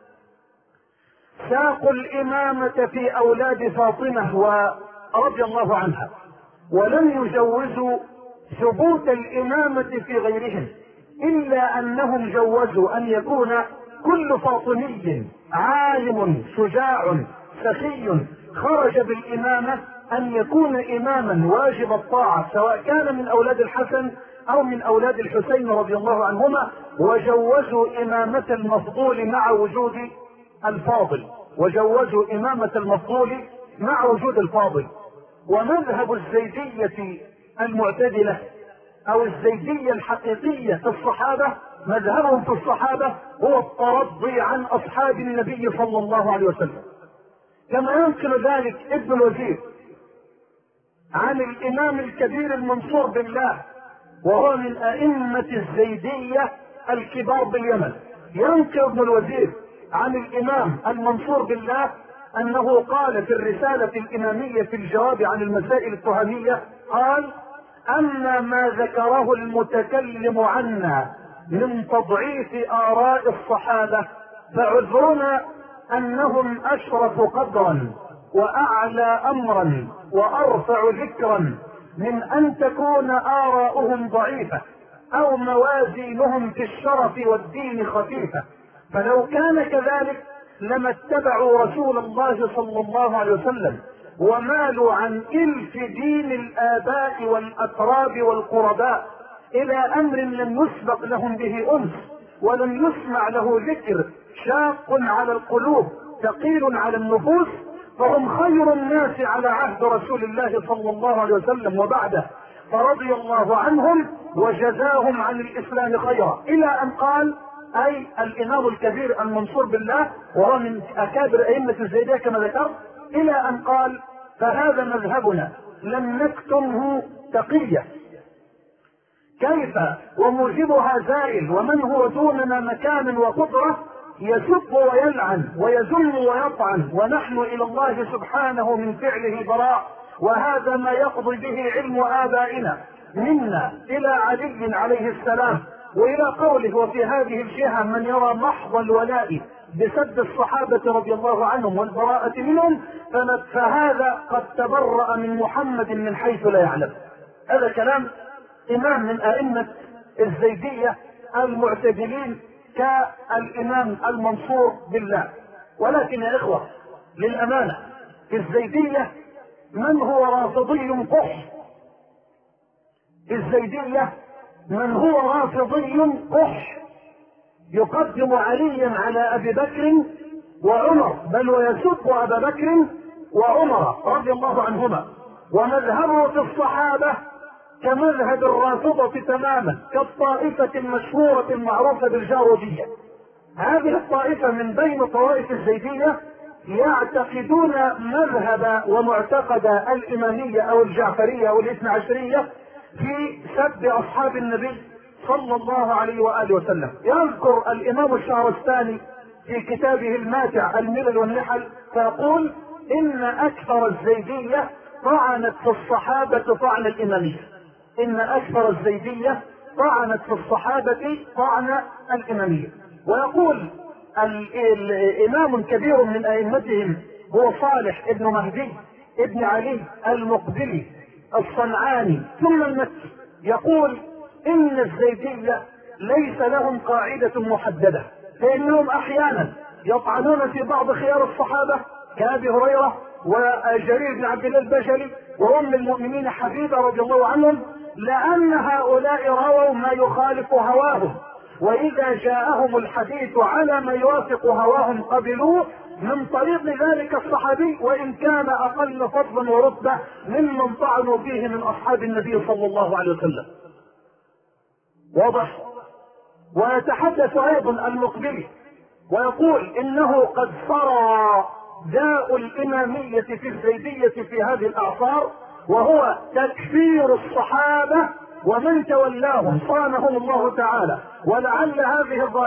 ساقوا الإمامة في أولاد فاطمة ورضي الله عنها، ولم يجوزوا ثبوت الإمامة في غيرهم، إلا أنهم جوزوا أن يكون كل فاطمي عالم شجاع سخي خرج بالإمامة أن يكون إماما واجب الطاعة، سواء كان من أولاد الحسن أو من أولاد الحسين رضي الله عنهما. وجوزوا إمامة المفضول مع وجود الفاضل، وجوزوا إمامة المفضول مع وجود الفاضل. ومذهب الزيدية المعتدلة أو الزيدية الحقيقية في الصحابة، مذهبهم في الصحابة هو الترضي عن أصحاب النبي صلى الله عليه وسلم، كما ينقل ذلك ابن الوزير عن الإمام الكبير المنصور بالله، وهو من أئمة الزيدية الكبار باليمن. ينقل ابن الوزير عن الإمام المنصور بالله أنه قال في الرسالة الإمامية في الجواب عن المسائل التهامية، قال: أما ما ذكره المتكلم عنا من تضعيف آراء الصحابة فعذرنا أنهم أشرف قدرا وأعلى أمرا وأرفع ذكرا من أن تكون آراؤهم ضعيفة أو موازينهم في الشرف والدين خفيفة، فلو كان كذلك لما اتبعوا رسول الله صلى الله عليه وسلم ومالوا عن إلف دين الآباء والأتراب والقرباء إلى أمر لم يسبق لهم به أنس ولم يسمع له ذكر، شاق على القلوب ثقيل على النفوس، فهم خير الناس على عهد رسول الله صلى الله عليه وسلم وبعده، فرضي الله عنهم وجزاهم عن الإسلام خيرا. إلى أن قال، أي الإمام الكبير المنصور بالله وهو من أكابر أئمة الزيدية كما ذكرت، إلى أن قال: فهذا مذهبنا لم نكتمه تقية، كيف وموجبها زائل ومن هو دوننا مكان وقدرة يسب ويلعن ويذم ويطعن، ونحن إلى الله سبحانه من فعله براء، وهذا ما يقضي به علم آبائنا منا إلى علي عليه السلام، وإلى قوله: وفي هذه الجهة من يرى محض الولاء بسد الصحابة رضي الله عنهم والبراءة منهم فهذا قد تبرأ من محمد من حيث لا يعلم. هذا كلام إمام من أئمة الزيدية المعتدلين كالإمام المنصور بالله. ولكن يا إخوة للأمانة، في الزيدية من هو رافضي قح، الزيدية من هو رافضي قح يقدم عليا على أبي بكر وعمر، بل ويسب أبا بكر وعمر رضي الله عنهما، ومذهبه في الصحابة كمذهب الرافضة تماما، كالطائفة المشهورة المعروفة بالجارودية. هذه الطائفة من بين طوائف الزيدية يعتقدون مذهب ومعتقد الإمامية أو الجعفرية أو الاثنى عشرية في سب أصحاب النبي صلى الله عليه وآله وسلم. يذكر الإمام الشعرستاني في كتابه الماتع الملل والنحل فيقول: إن أكثر الزيدية طعنت في الصحابة طعن الإمامية، إن أكثر الزيدية طعنت في الصحابة طعن الإمامية. ويقول الإمام كبير من أئمتهم هو صالح ابن مهدي ابن علي المقبلي الصنعاني ثم المكي، يقول: إن الزيدية ليس لهم قاعدة محددة، فإنهم أحيانا يطعنون في بعض خيار الصحابة كأبي هريرة وجرير بن عبد الله البجلي وأم المؤمنين حفيدة رضي الله عنهم، لأن هؤلاء رووا ما يخالف هواهم، وإذا جاءهم الحديث على ما يوافق هواهم قبلوه من طريق ذلك الصحابي، وإن كان أقل فضلا ورتبة ممن طعنوا فيه من أصحاب النبي صلى الله عليه وسلم. واضح؟ ويتحدث أيضا المقبلي ويقول: إنه قد صار داء الإمامية في الزيدية في هذه الأعصار، وهو تكفير الصحابة ومن تولاهم صانهم الله تعالى. ولعل هذه الظاهرة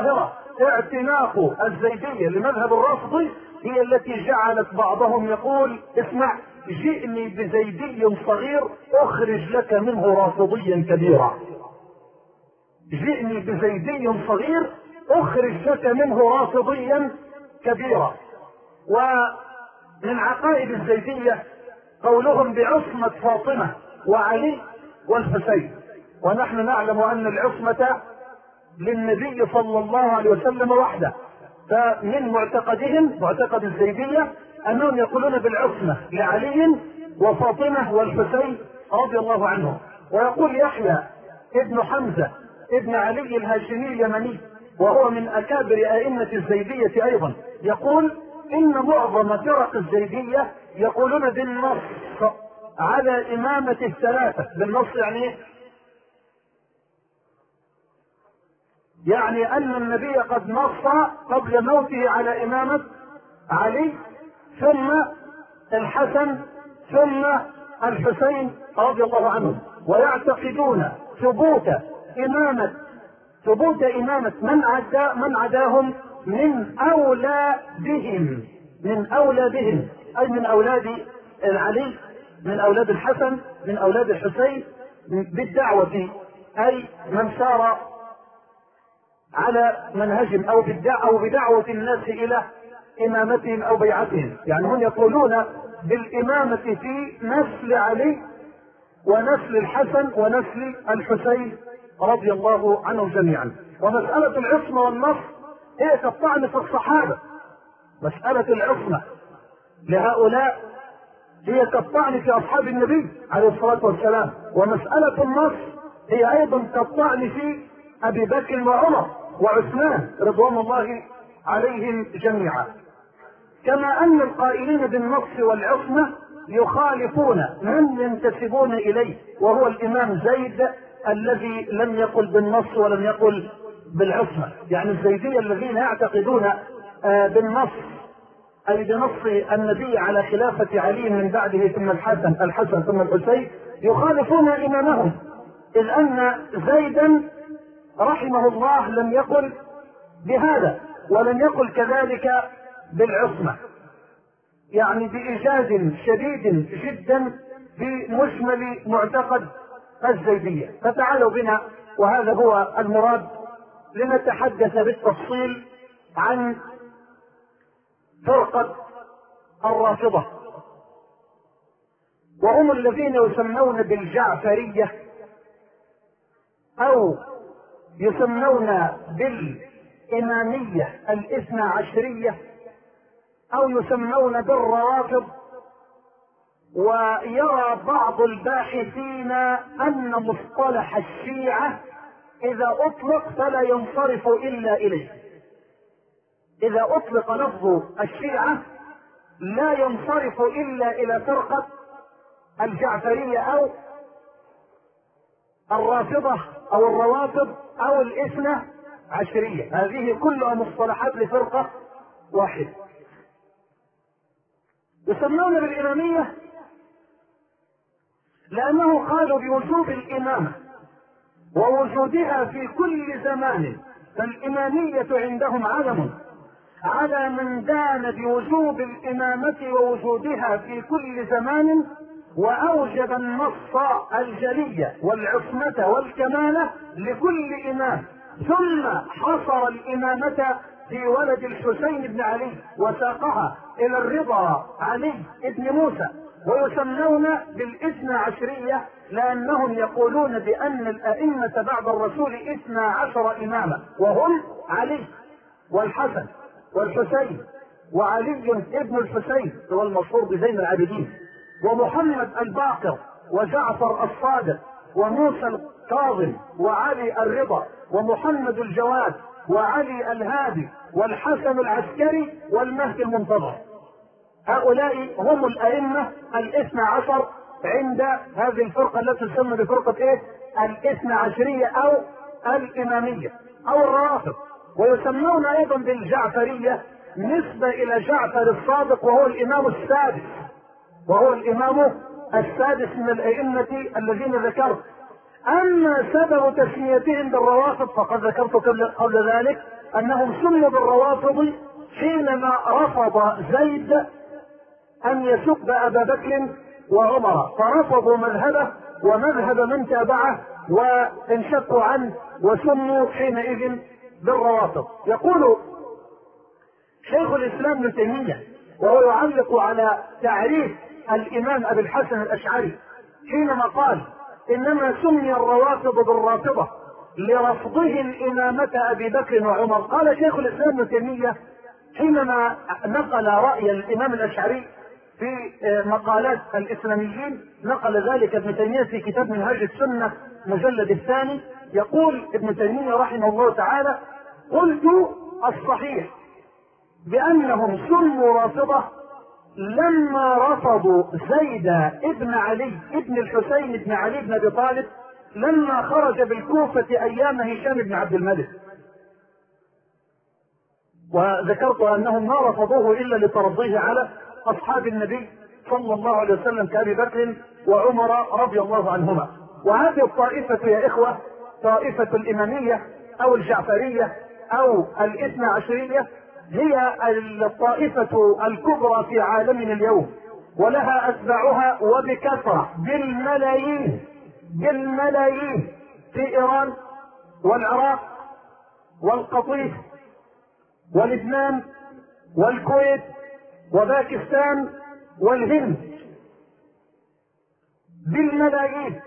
اعتناق الزيدية لمذهب الرافضي هي التي جعلت بعضهم يقول اسمع جئني بزيدي صغير اخرج لك منه رافضيا كبيرا. جئني بزيدي صغير اخرج لك منه رافضيا كبيرا. ومن عقائد الزيدية قولهم بعصمة فاطمة وعلي والحسين، ونحن نعلم ان العصمة للنبي صلى الله عليه وسلم وحده. فمن معتقدهم معتقد الزيدية انهم يقولون بالعصمة لعلي وفاطمة والحسين رضي الله عنهم. ويقول يحيى ابن حمزة ابن علي الهاشمي اليمني وهو من اكابر ائمة الزيدية ايضا، يقول ان معظم فرق الزيدية يقولون بالنص على امامة الثلاثة. بالنص يعني يعني ان النبي قد نص قبل موته على امامة علي ثم الحسن ثم الحسين رضي الله عنهم، ويعتقدون ثبوت امامة ثبوت امامة من عدا من عداهم من اولادهم من اولادهم اي من اولاد علي، من اولاد الحسن، من اولاد الحسين، بالدعوة اي من سار على منهجهم او بالدعوة او بدعوة الناس الى امامتهم او بيعتهم. يعني هم يقولون بالامامة في نسل علي ونسل الحسن ونسل الحسين رضي الله عنهم جميعا. ومسألة العصمة والنص هي كالطعن في الصحابة. مسألة العصمة لهؤلاء هي كالطعن في اصحاب النبي عليه الصلاة والسلام، ومسألة النص هي ايضا كالطعن في ابي بكر وعمر وعثمان رضوان الله عليهم جميعا. كما ان القائلين بالنص والعصمة يخالفون من ينتسبون اليه وهو الامام زيد الذي لم يقل بالنص ولم يقل بالعصمة. يعني الزيدية الذين يعتقدون بالنص اي بنص النبي على خلافة علي من بعده ثم الحسن الحسن ثم الحسين يخالفون امامهم، اذ ان زيدا رحمه الله لم يقل بهذا ولم يقل كذلك بالعصمة، يعني بإيجاز شديد جدا في مجمل معتقد الزيدية. فتعالوا بنا وهذا هو المراد لنتحدث بالتفصيل عن فرقة الرافضة، وهم الذين يسمون بالجعفرية او يسمون بالإمامية الاثنى عشرية او يسمون بالروافض. ويرى بعض الباحثين ان مصطلح الشيعة اذا اطلق فلا ينصرف الا اليه. اذا اطلق لفظ الشيعة لا ينصرف الا الى فرقة الجعفرية او الرافضة او الروافض او الاثنى عشرية. هذه كلها مصطلحات لفرقة واحدة. يسمون بالإمامية لأنه قالوا بوجوب الإمامة ووجودها في كل زمان، فالإمامية عندهم علم على من دان بوجوب الإمامة ووجودها في كل زمان وأوجب النص الجلية والعصمة والكمالة لكل إمام، ثم حصر الإمامة في ولد الحسين بن علي وساقها إلى الرضا علي بن موسى. ويسمون بالاثنى عشرية لأنهم يقولون بأن الأئمة بعد الرسول اثنى عشر إماما، وهم علي والحسن والحسين وعلي ابن الحسين هو المشهور بزين العابدين، ومحمد الباقر وجعفر الصادق وموسى الكاظم وعلي الرضا ومحمد الجواد وعلي الهادي والحسن العسكري والمهدي المنتظر. هؤلاء هم الأئمة الاثنى عشر عند هذه الفرقة التي تسمى بفرقة ايه؟ الاثنى عشرية او الإمامية او الروافض. ويسمون ايضا بالجعفرية نسبة الى جعفر الصادق وهو الامام السادس وهو الامام السادس من الائمة الذين ذكرت. اما سبب تسميتهم بالروافض فقد ذكرت قبل ذلك انهم سموا بالروافض حينما رفض زيد ان يسب ابا بكر وعمر، فرفضوا مذهبه ومذهب من تابعه وانشقوا عنه وسموا حينئذ بالروافض. يقول شيخ الاسلام ابن تيميه وهو يعلق على تعريف الامام ابي الحسن الاشعري حينما قال انما سمي الروافض بالرافضه لرفضهم امامه ابي بكر وعمر. قال شيخ الاسلام ابن تيميه حينما نقل راي الامام الاشعري في مقالات الاسلاميين، نقل ذلك ابن تيميه في كتاب منهاج السنه مجلد الثاني، يقول ابن تيميه رحمه الله تعالى: قلت الصحيح بانهم سموا رافضه لما رفضوا زيد ابن علي ابن الحسين بن علي بن ابي طالب لما خرج بالكوفه ايام هشام بن عبد الملك. وذكرت انهم ما رفضوه الا لترضيه على اصحاب النبي صلى الله عليه وسلم كابي بكر وعمر رضي الله عنهما. وهذه الطائفه يا اخوه طائفه الاماميه او الجعفريه او الاثنى عشريه هي الطائفه الكبرى في عالمنا اليوم، ولها اتباعها وبكثره بالملايين بالملايين في ايران والعراق والقطيف ولبنان والكويت وباكستان والهند بالملايين.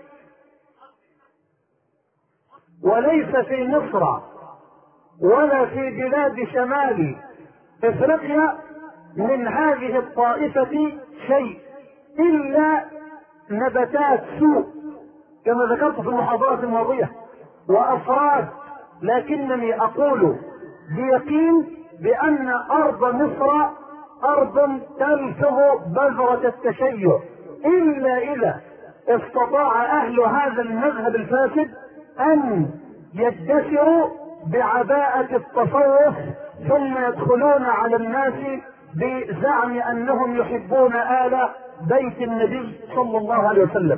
وليس في مصر ولا في بلاد شمال افريقيا من هذه الطائفة شيء الا نباتات سوء كما ذكرت في المحاضرات الماضية وافراد، لكنني اقول بيقين بان ارض مصر ارض تلفظ بذرة التشيع الا اذا استطاع اهل هذا المذهب الفاسد ان يدثروا بعباءة التصوف ثم يدخلون على الناس بزعم انهم يحبون آل بيت النبي صلى الله عليه وسلم.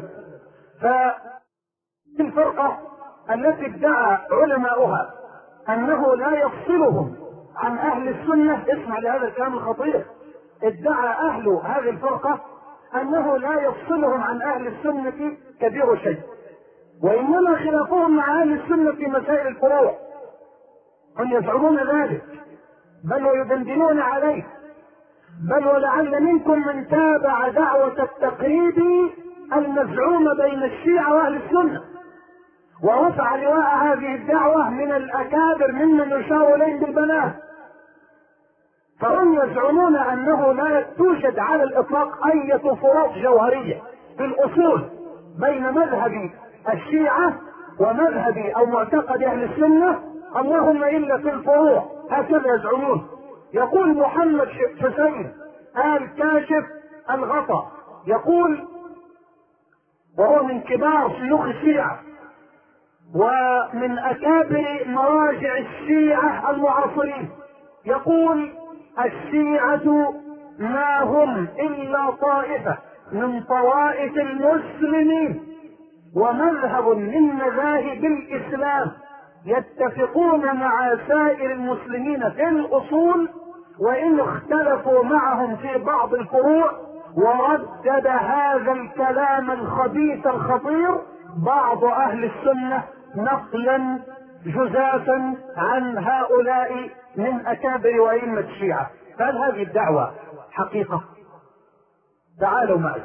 فالفرقة التي ادعى علماؤها انه لا يفصلهم عن اهل السنة، اسمع لهذا الكلام الخطير، ادعى اهل هذه الفرقة انه لا يفصلهم عن اهل السنة كبير شيء، وانما خلافهم مع اهل السنة في مسائل الفروع. هم يزعمون ذلك بل ويدندنون عليه، بل ولعل منكم من تابع دعوة التقريب المزعومة بين الشيعة واهل السنة ورفع لواء هذه الدعوة من الاكابر ممن يشار اليهم بالبنات. فهم يزعمون انه لا توجد على الاطلاق اي فروق جوهرية في الاصول بين مذهب الشيعة ومذهب او معتقد اهل السنة، اللهم الا في الفروع، هكذا يزعمون. يقول محمد حسين آل كاشف الغطا، يقول وهو من كبار شيوخ الشيعة ومن اكابر مراجع الشيعة المعاصرين، يقول: الشيعة ما هم الا طائفة من طوائف المسلمين ومذهب من مذاهب الاسلام يتفقون مع سائر المسلمين في الاصول وان اختلفوا معهم في بعض الفروع. وردد هذا الكلام الخبيث الخطير بعض اهل السنة نقلا جزافا عن هؤلاء من اكابر وائمة الشيعة. فهل هذه الدعوة حقيقة؟ تعالوا معي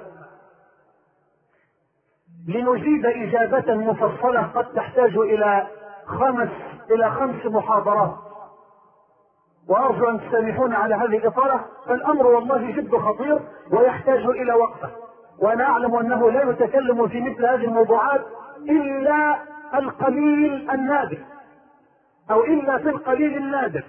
لنجيب اجابة مفصلة قد تحتاج الى خمس الى خمس محاضرات، وارجو ان تسامحون على هذه الاطالة، فالامر والله جد خطير ويحتاج الى وقفة، وانا اعلم انه لا يتكلم في مثل هذه الموضوعات الا القليل النادر او الا في القليل النادر.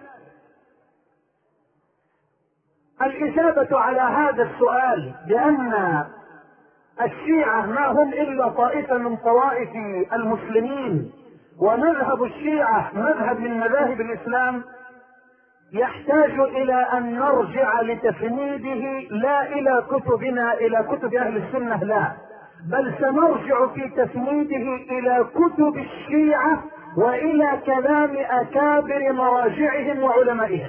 الاجابة على هذا السؤال بان الشيعة ما هم الا طائفة من طوائف المسلمين ومذهب الشيعة مذهب من مذاهب الاسلام يحتاج الى ان نرجع لتفنيده لا الى كتبنا الى كتب اهل السنة، لا، بل سنرجع في تفنيده الى كتب الشيعة وإلى كلام أكابر مراجعهم وعلمائهم.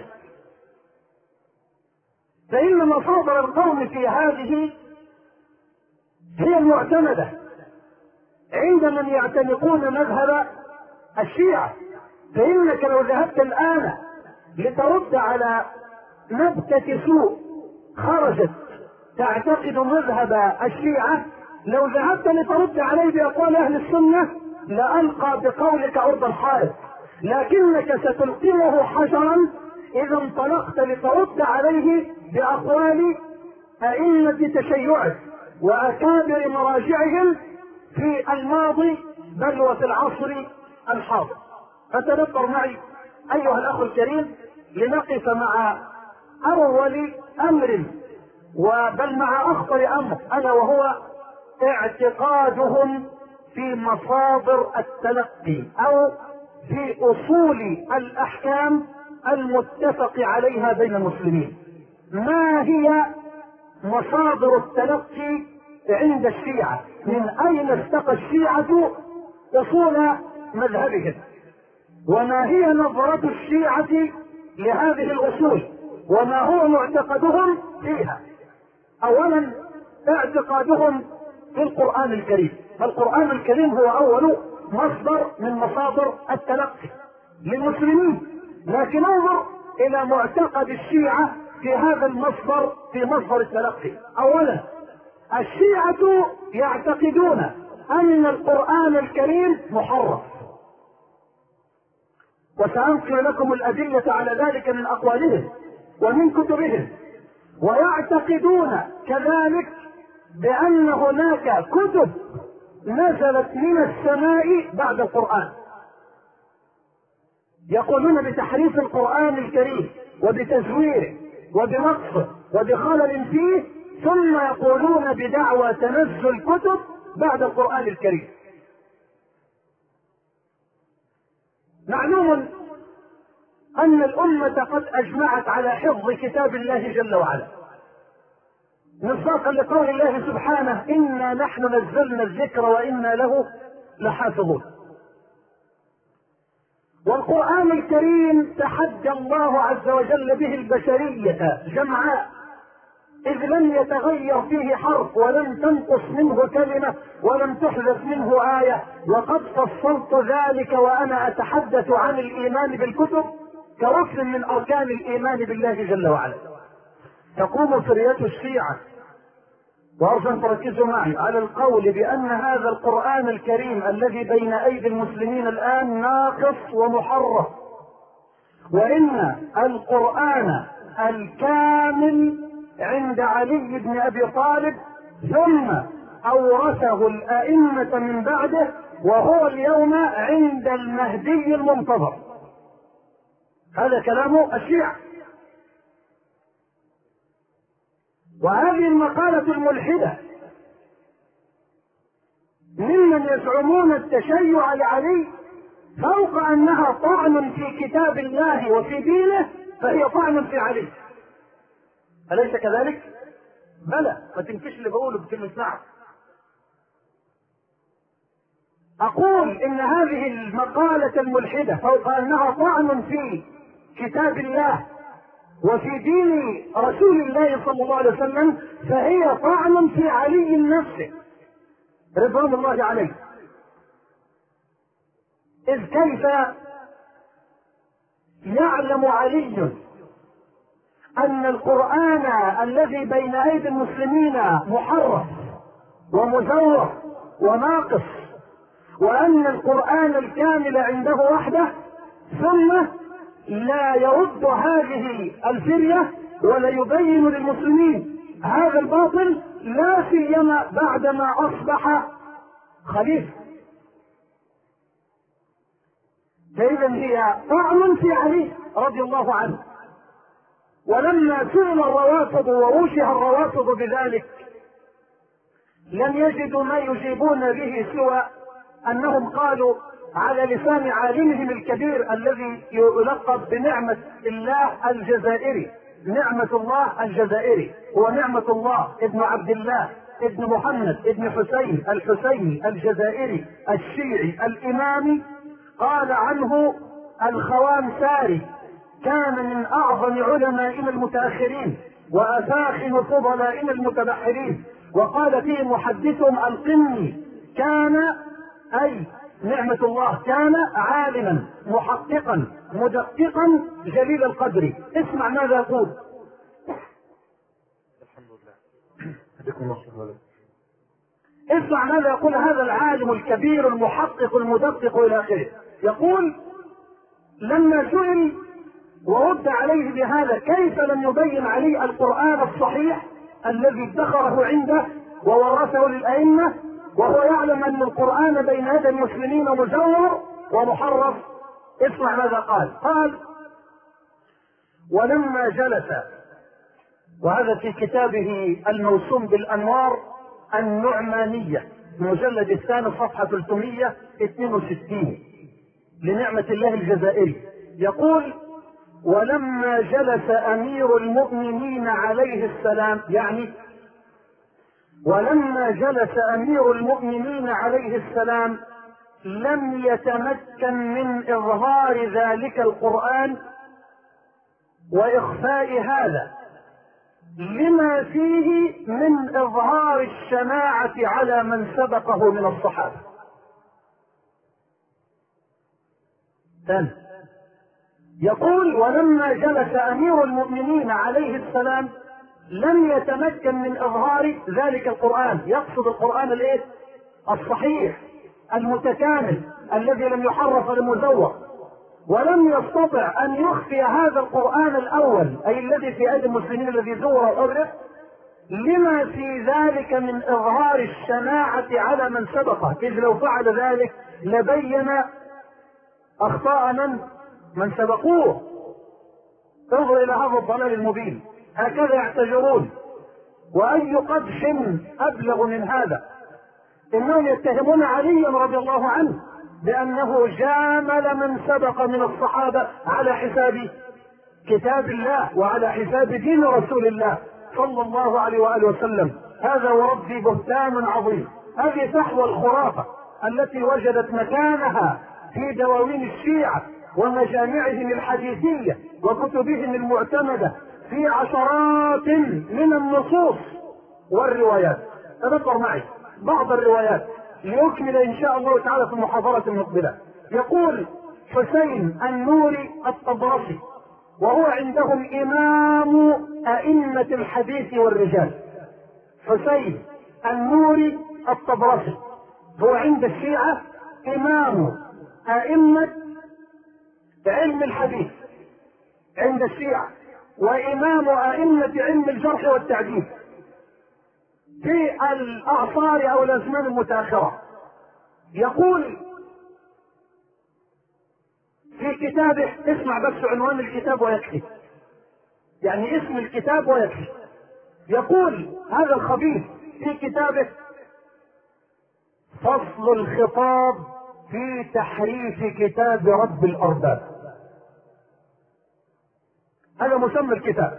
فإن مصادر القوم في هذه هي المعتمدة عند من يعتنقون مذهب الشيعة. فإنك لو ذهبت الآن لترد على نبتة سوء خرجت تعتقد مذهب الشيعة، لو ذهبت لترد عليه بأقوال أهل السنة لألقى بقولك عرض الحائط، لكنك ستلقمه حجرا إذا انطلقت لترد عليه بأقوال أئمة تشيعه وأكابر مراجعهم في الماضي بل وفي العصر الحاضر. فتدبر معي أيها الأخ الكريم لنقف مع أول أمر وبل مع أخطر أمر، ألا وهو اعتقادهم في مصادر التلقي أو في أصول الأحكام المتفق عليها بين المسلمين. ما هي مصادر التلقي عند الشيعة؟ من أين استقى الشيعة أصول مذهبهم؟ وما هي نظرة الشيعة لهذه الأصول؟ وما هو معتقدهم فيها؟ أولا اعتقادهم في القرآن الكريم. القرآن الكريم هو أول مصدر من مصادر التلقي للمسلمين، لكن انظر إلى معتقد الشيعة في هذا المصدر في مصدر التلقي. أولا الشيعة يعتقدون أن القرآن الكريم محرف، وسأنقل لكم الأدلة على ذلك من أقوالهم ومن كتبهم. ويعتقدون كذلك بأن هناك كتب نزلت من السماء بعد القرآن، يقولون بتحريف القرآن الكريم وبتزويره وبنقصه وبخلل فيه، ثم يقولون بدعوى تنزل كتب بعد القرآن الكريم. معلوم أن الأمة قد أجمعت على حفظ كتاب الله جل وعلا مصداقا لقول الله سبحانه: إنا نحن نزلنا الذكر وإنا له لحافظون. والقرآن الكريم تحدى الله عز وجل به البشرية جمعاء، إذ لم يتغير فيه حرف ولم تنقص منه كلمة ولم تحذف منه آية. وقد فصلت ذلك وأنا أتحدث عن الإيمان بالكتب كركن من أركان الإيمان بالله جل وعلا. تقوم فرية الشيعة، وأرجو أن تركزوا معي، على القول بأن هذا القرآن الكريم الذي بين أيدي المسلمين الآن ناقص ومحرف، وإن القرآن الكامل عند علي بن أبي طالب ثم أورثه الأئمة من بعده، وهو اليوم عند المهدي المنتظر. هذا كلام الشيعة. وهذه المقالة الملحدة ممن يزعمون التشيع لعلي، فوق أنها طعن في كتاب الله وفي دينه فهي طعن في علي. أليس كذلك؟ بلى، ما تنكش اللي بقوله بكلمة نعم. أقول إن هذه المقالة الملحدة فوق أنها طعن في كتاب الله وفي دين رسول الله صلى الله عليه وسلم فهي طعن في علي نفسه رضوان الله عليه. إذ كيف يعلم علي أن القرآن الذي بين أيدي المسلمين محرف ومزور وناقص، وأن القرآن الكامل عنده وحده، ثم لا يرد هذه الفرية ولا يبين للمسلمين هذا الباطل، لا سيما بعدما أصبح خليفة؟ فإذا هي طعن في علي رضي الله عنه. ولما سئل الروافض ووجه الروافض بذلك لم يجدوا ما يجيبون به سوى أنهم قالوا على لسان عالمهم الكبير الذي يلقب بنعمة الله الجزائري، نعمة الله الجزائري هو نعمة الله ابن عبد الله ابن محمد ابن حسين الحسيني الجزائري الشيعي الإمامي، قال عنه الخوامساري كان من اعظم علمائنا المتاخرين وافاخر فضلائنا المتبحرين. وقال فيه محدثهم القني كان اي نعمة الله كان عالما محققا مدققا جليل القدر. اسمع ماذا يقول. الحمد لله. اسمع ماذا يقول هذا العالم الكبير المحقق المدقق الى اخره. يقول لما سئل ورد عليه بهذا كيف لم يبين عليه القرآن الصحيح الذي ادخره عنده وورثه للأئمة وهو يعلم أن القرآن بين يدي المسلمين مزور ومحرف. اسمع ماذا قال. قال ولما جلس، وهذا في كتابه الموسوم بالأنوار النعمانية المجلد الثاني صفحة ثلاثمائة واثنين وستين لنعمة الله الجزائري، يقول ولما جلس أمير المؤمنين عليه السلام، يعني ولما جلس أمير المؤمنين عليه السلام لم يتمكن من إظهار ذلك القرآن وإخفاء هذا لما فيه من إظهار الشناعة على من سبقه من الصحابة. ثاني يقول ولما جلس أمير المؤمنين عليه السلام لم يتمكن من إظهار ذلك القرآن، يقصد القرآن الايه؟ الصحيح المتكامل الذي لم يحرف لمزور، ولم يستطع أن يخفي هذا القرآن الأول أي الذي في أيدي المسلمين الذي زور وأبرق لما في ذلك من إظهار الشناعة على من سبقه، إذ لو فعل ذلك لبين أخطاء من من سبقوه. انظر إلى هذا الضلال المبين. هكذا يعتذرون. وأي قدح أبلغ من هذا. إنهم يتهمون عليا رضي الله عنه بأنه جامل من سبق من الصحابة على حساب كتاب الله وعلى حساب دين رسول الله صلى الله عليه وآله وسلم. هذا وربي بهتان عظيم. هذه فحوى الخرافة التي وجدت مكانها في دواوين الشيعة ومجامعهم الحديثية وكتبهم المعتمدة في عشرات من النصوص والروايات. تذكر معي بعض الروايات ليكمل إن شاء الله تعالى في المحاضرة المقبلة. يقول حسين النوري الطبرسي وهو عندهم إمام أئمة الحديث والرجال. حسين النوري الطبرسي هو عند الشيعة إمام أئمة علم الحديث عند الشيعة وإمام أئمة علم الجرح والتعديل في الأعصار أو الأزمان المتأخرة. يقول في كتابه، اسمع بس عنوان الكتاب ويكفي، يعني اسم الكتاب ويكفي. يقول هذا الخبيث في كتابه فصل الخطاب في تحريف كتاب رب الأرباب. هذا مسمى الكتاب،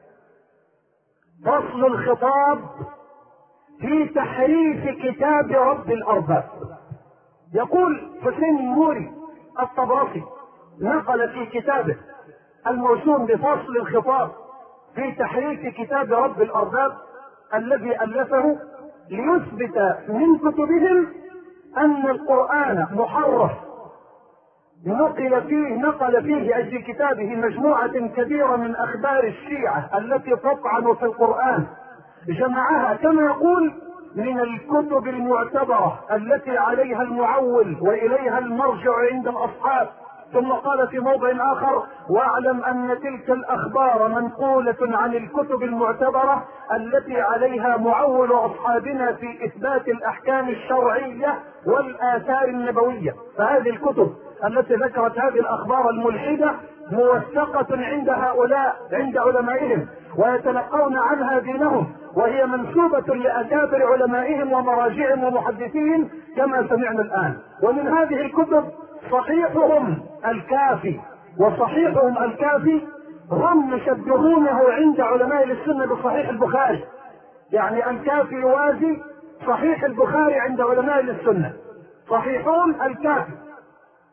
فصل الخطاب في تحريف كتاب رب الأرباب. يقول حسين النوري الطبرسي نقل في كتابه الموسوم بفصل الخطاب في تحريف كتاب رب الأرباب الذي ألفه ليثبت من كتبهم أن القرآن محرف. نقل فيه نقل فيه أي في كتابه مجموعة كبيرة من أخبار الشيعة التي تطعن في القرآن، جمعها كما يقول من الكتب المعتبرة التي عليها المعول وإليها المرجع عند الأصحاب. ثم قال في موضع آخر واعلم أن تلك الأخبار منقولة عن الكتب المعتبرة التي عليها معول أصحابنا في إثبات الأحكام الشرعية والآثار النبوية. فهذه الكتب التي ذكرت هذه الأخبار الملحدة موثقة عند هؤلاء عند علمائهم ويتلقون عنها دينهم، وهي منسوبة لأكابر علمائهم ومراجعهم ومحدثين كما سمعنا الآن. ومن هذه الكتب صحيحهم الكافي، وصحيحهم الكافي هم يشبهونه عند علماء السنة بصحيح البخاري، يعني الكافي يوازي صحيح البخاري عند علماء السنة. صحيحهم الكافي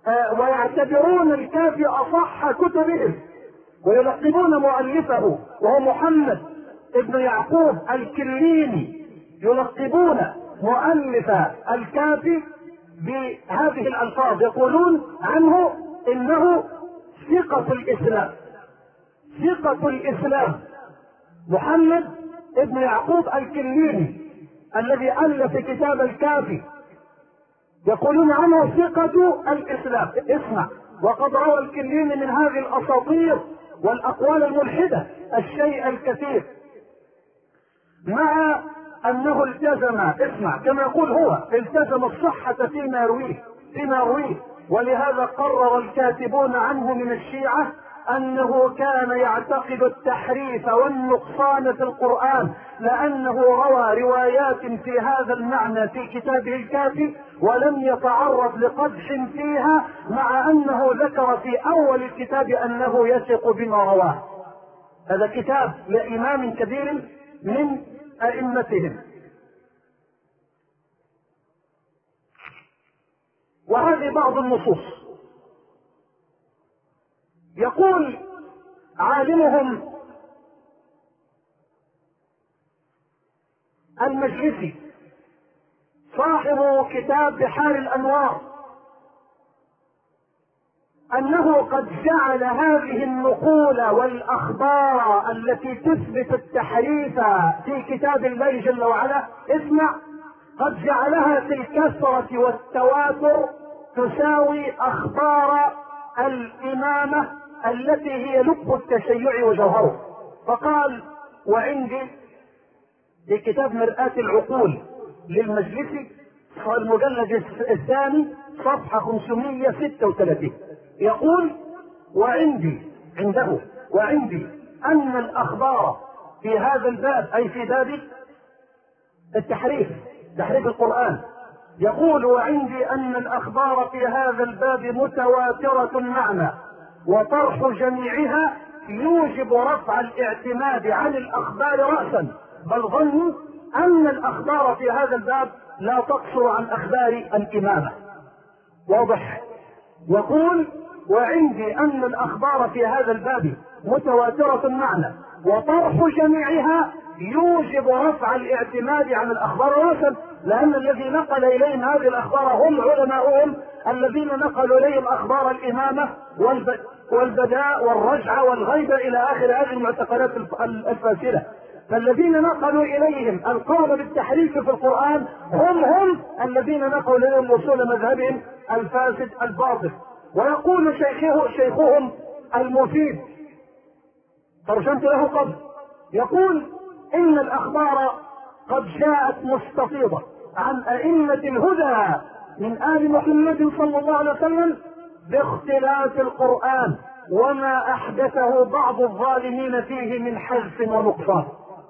آه ويعتبرون الكافي اصح كتبهم، ويلقبون مؤلفه وهو محمد ابن يعقوب الكليني، يلقبون مؤلف الكافي بهذه الالفاظ، يقولون عنه انه ثقة الاسلام، ثقة الاسلام محمد ابن يعقوب الكليني الذي الف كتاب الكافي، يقولون عنه ثقة الاسلام. اسمع، وقد روى الكليني من هذه الاساطير والاقوال الملحدة الشيء الكثير، مع انه التزم، اسمع كما يقول هو، التزم الصحة فيما يرويه فيما يرويه ولهذا قرر الكاتبون عنه من الشيعة انه كان يعتقد التحريف والنقصان في القرآن، لانه روى روايات في هذا المعنى في كتابه الكافي ولم يتعرض لقدح فيها، مع انه ذكر في اول الكتاب انه يثق بما رواه. هذا كتاب لامام كبير من ائمتهم. وهذه بعض النصوص. يقول عالمهم المجلسي صاحب كتاب بحار الانوار انه قد جعل هذه النقول والاخبار التي تثبت التحريف في كتاب الله جل وعلا، اسمع، قد جعلها في الكثرة والتواتر تساوي اخبار الامامة التي هي لب التشيع وجوهره. فقال: وعندي في كتاب مرآة العقول للمجلسي المجلد الثاني صفحة خمسمائة وستة وثلاثين، يقول: وعندي عنده وعندي ان الاخبار في هذا الباب، اي في باب التحريف، تحريف القرآن، يقول: وعندي ان الاخبار في هذا الباب متواترة معنى، وطرح جميعها يوجب رفع الاعتماد عن الاخبار رأسا، بل ظنوا ان الاخبار في هذا الباب لا تقصر عن اخبار الامامة. واضح؟ يقول: وعندي ان الاخبار في هذا الباب متواترة معنى، وطرح جميعها يوجب رفع الاعتماد عن الاخبار رأسا، لان الذي نقل اليهم هذه الاخبار هم علماؤهم الذين نقلوا اليهم اخبار الامامة والبداء والرجعة والغيبة الى اخر هذه المعتقدات الفاسدة. فالذين نقلوا اليهم القول بالتحريف في القرآن هم هم الذين نقلوا اليهم وصول مذهبهم الفاسد الباطل. ويقول شيخه شيخهم المفيد، ترجمت له قبل، يقول: ان الاخبار قد جاءت مستفيضة عن ائمة الهدى من آل محمد صلى الله عليه وسلم باختلاف القرآن وما احدثه بعض الظالمين فيه من حذف ونقصان.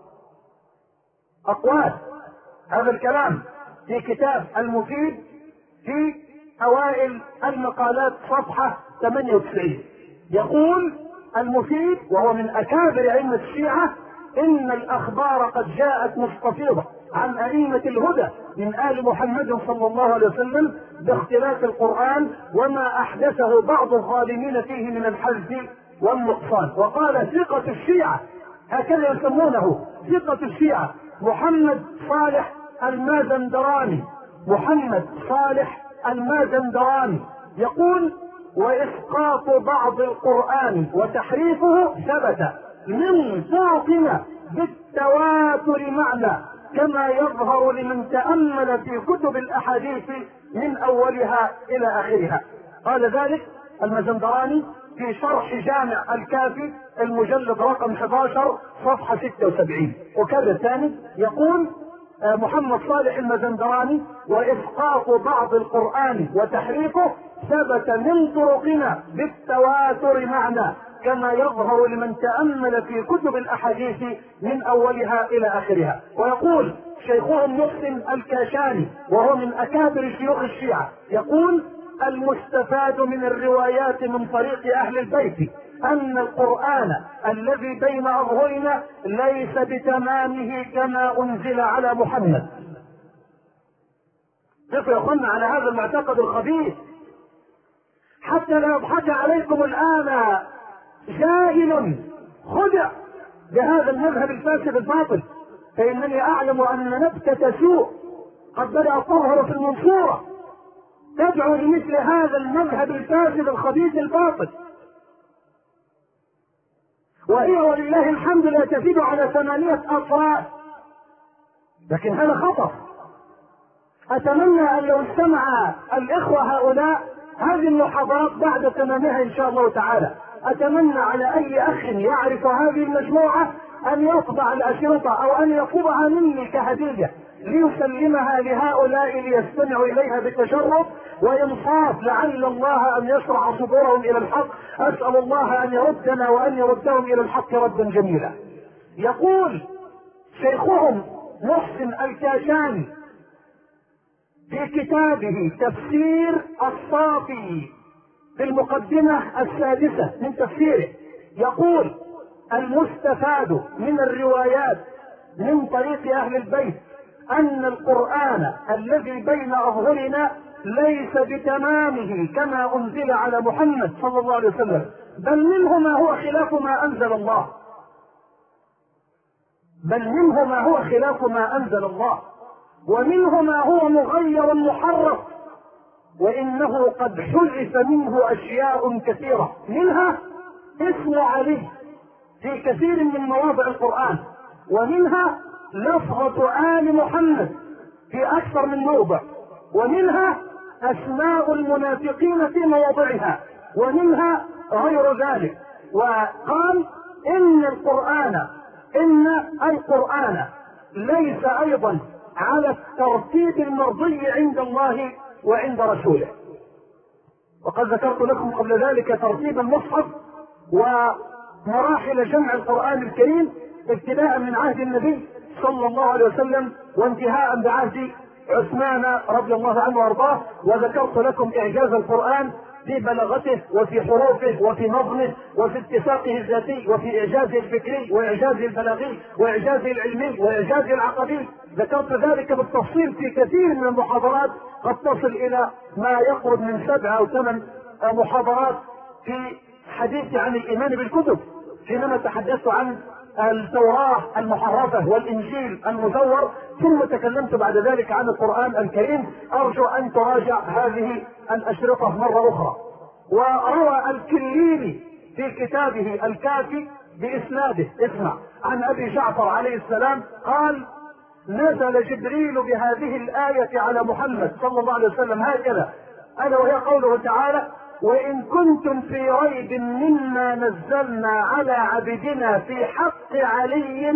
اقوال هذا الكلام في كتاب المفيد في اوائل المقالات صفحة ثمانية وتسعين. يقول المفيد وهو من اكابر ائمة الشيعة: ان الاخبار قد جاءت مستفيضة عن ائمة الهدى من آل محمد صلى الله عليه وسلم باختلاف القرآن وما احدثه بعض الظالمين فيه من الحذف والنقصان. وقال ثقة الشيعة، هكذا يسمونه ثقة الشيعة، محمد صالح المازندراني، محمد صالح المازندراني، يقول: واسقاط بعض القرآن وتحريفه ثبت من طرقنا بالتواتر معنى، كما يظهر لمن تأمل في كتب الاحاديث من اولها الى اخرها. قال ذلك المازندراني في شرح جامع الكافي المجلد رقم احد عشر صفحة ستة وسبعين. وكذا ثاني يقول محمد صالح المازندراني: واسقاط بعض القرآن وتحريفه ثبت من طرقنا بالتواتر معنى، كما يظهر لمن تأمل في كتب الاحاديث من اولها الى اخرها. ويقول شيخهم محسن الكاشاني وهو من اكابر شيوخ الشيعة، يقول: المستفاد من الروايات من طريق اهل البيت ان القرآن الذي بين اظهرنا ليس بتمامه كما انزل على محمد. كيف يقولنا على هذا المعتقد الخبيث؟ حتى لا يضحك عليكم الآن جاهل خدع بهذا المذهب الفاسد الباطل، فإنني أعلم أن نبتة سوء قد بدأت تظهر في المنصورة تدعو لمثل هذا المذهب الفاسد الخبيث الباطل، وهي ولله الحمد لا تزيد على ثمانية أطراف، لكن هذا خطر. أتمنى أن لو استمع الإخوة هؤلاء هذه المحاضرات بعد تمامها إن شاء الله تعالى، أتمنى على أي أخ يعرف هذه المجموعة أن يطبع الأشرطة أو أن يطبعها مني كهدية ليسلمها لهؤلاء ليستمعوا إليها بتشرف وإنصاف، لعل الله أن يشرع صدورهم إلى الحق. أسأل الله أن يردنا وأن يردهم إلى الحق ردا جميلا. يقول شيخهم محسن الكاشاني في كتابه تفسير الصافي في المقدمة السادسة من تفسيره، يقول: المستفاد من الروايات من طريق أهل البيت أن القرآن الذي بين أظهرنا ليس بتمامه كما أنزل على محمد صلى الله عليه وسلم، بل منه ما هو خلاف ما أنزل الله بل منه ما هو خلاف ما أنزل الله ومنه ما هو مغير محرف، وإنه قد حذف منه أشياء كثيرة، منها اسم علي في كثير من مواضع القرآن، ومنها لفظة آل محمد في أكثر من موضع، ومنها أسماء المنافقين في مواضعها، ومنها غير ذلك. وقال إن القرآن إن القرآن ليس أيضا على الترتيب المرضي عند الله وعند رسوله. وقد ذكرت لكم قبل ذلك ترتيب المصحف ومراحل جمع القرآن الكريم ابتداء من عهد النبي صلى الله عليه وسلم وانتهاء بعهد عثمان رضي الله عنه وارضاه، وذكرت لكم إعجاز القرآن في بلاغته وفي حروفه وفي نظمه وفي اتساقه الذاتي وفي إعجازه الفكري وإعجازه البلاغي وإعجازه العلمي وإعجازه العقدي. ذكرت ذلك بالتفصيل في كثير من المحاضرات، قد تصل إلى ما يقرب من سبع أو ثمان محاضرات في حديث عن الإيمان بالكتب، حينما تحدثت عن التوراة المحرفة والإنجيل المزور، ثم تكلمت بعد ذلك عن القرآن الكريم. أرجو أن تراجع هذه الأشرطة مرة أخرى. وروى الكليني في كتابه الكافي بإسناده، اسمع، عن أبي جعفر عليه السلام قال: نزل جبريل بهذه الآية على محمد صلى الله عليه وسلم هكذا، ألا وهي قوله تعالى: وإن كنتم في ريب مما نزلنا على عبدنا في حق علي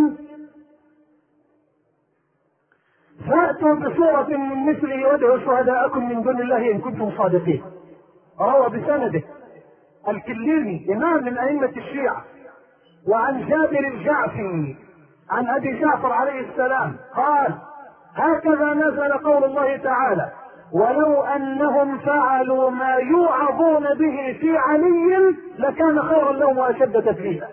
فأتوا بصورة من مثله وادعوا شهداءكم من دون الله إن كنتم صادقين. روى بسنده الكليني إمام من أئمة الشيعة. وعن جابر الجعفي عن أبي جعفر عليه السلام قال: هكذا نزل قول الله تعالى: ولو أنهم فعلوا ما يوعظون به في علي لكان خيرا لهم وأشد تثبيتا.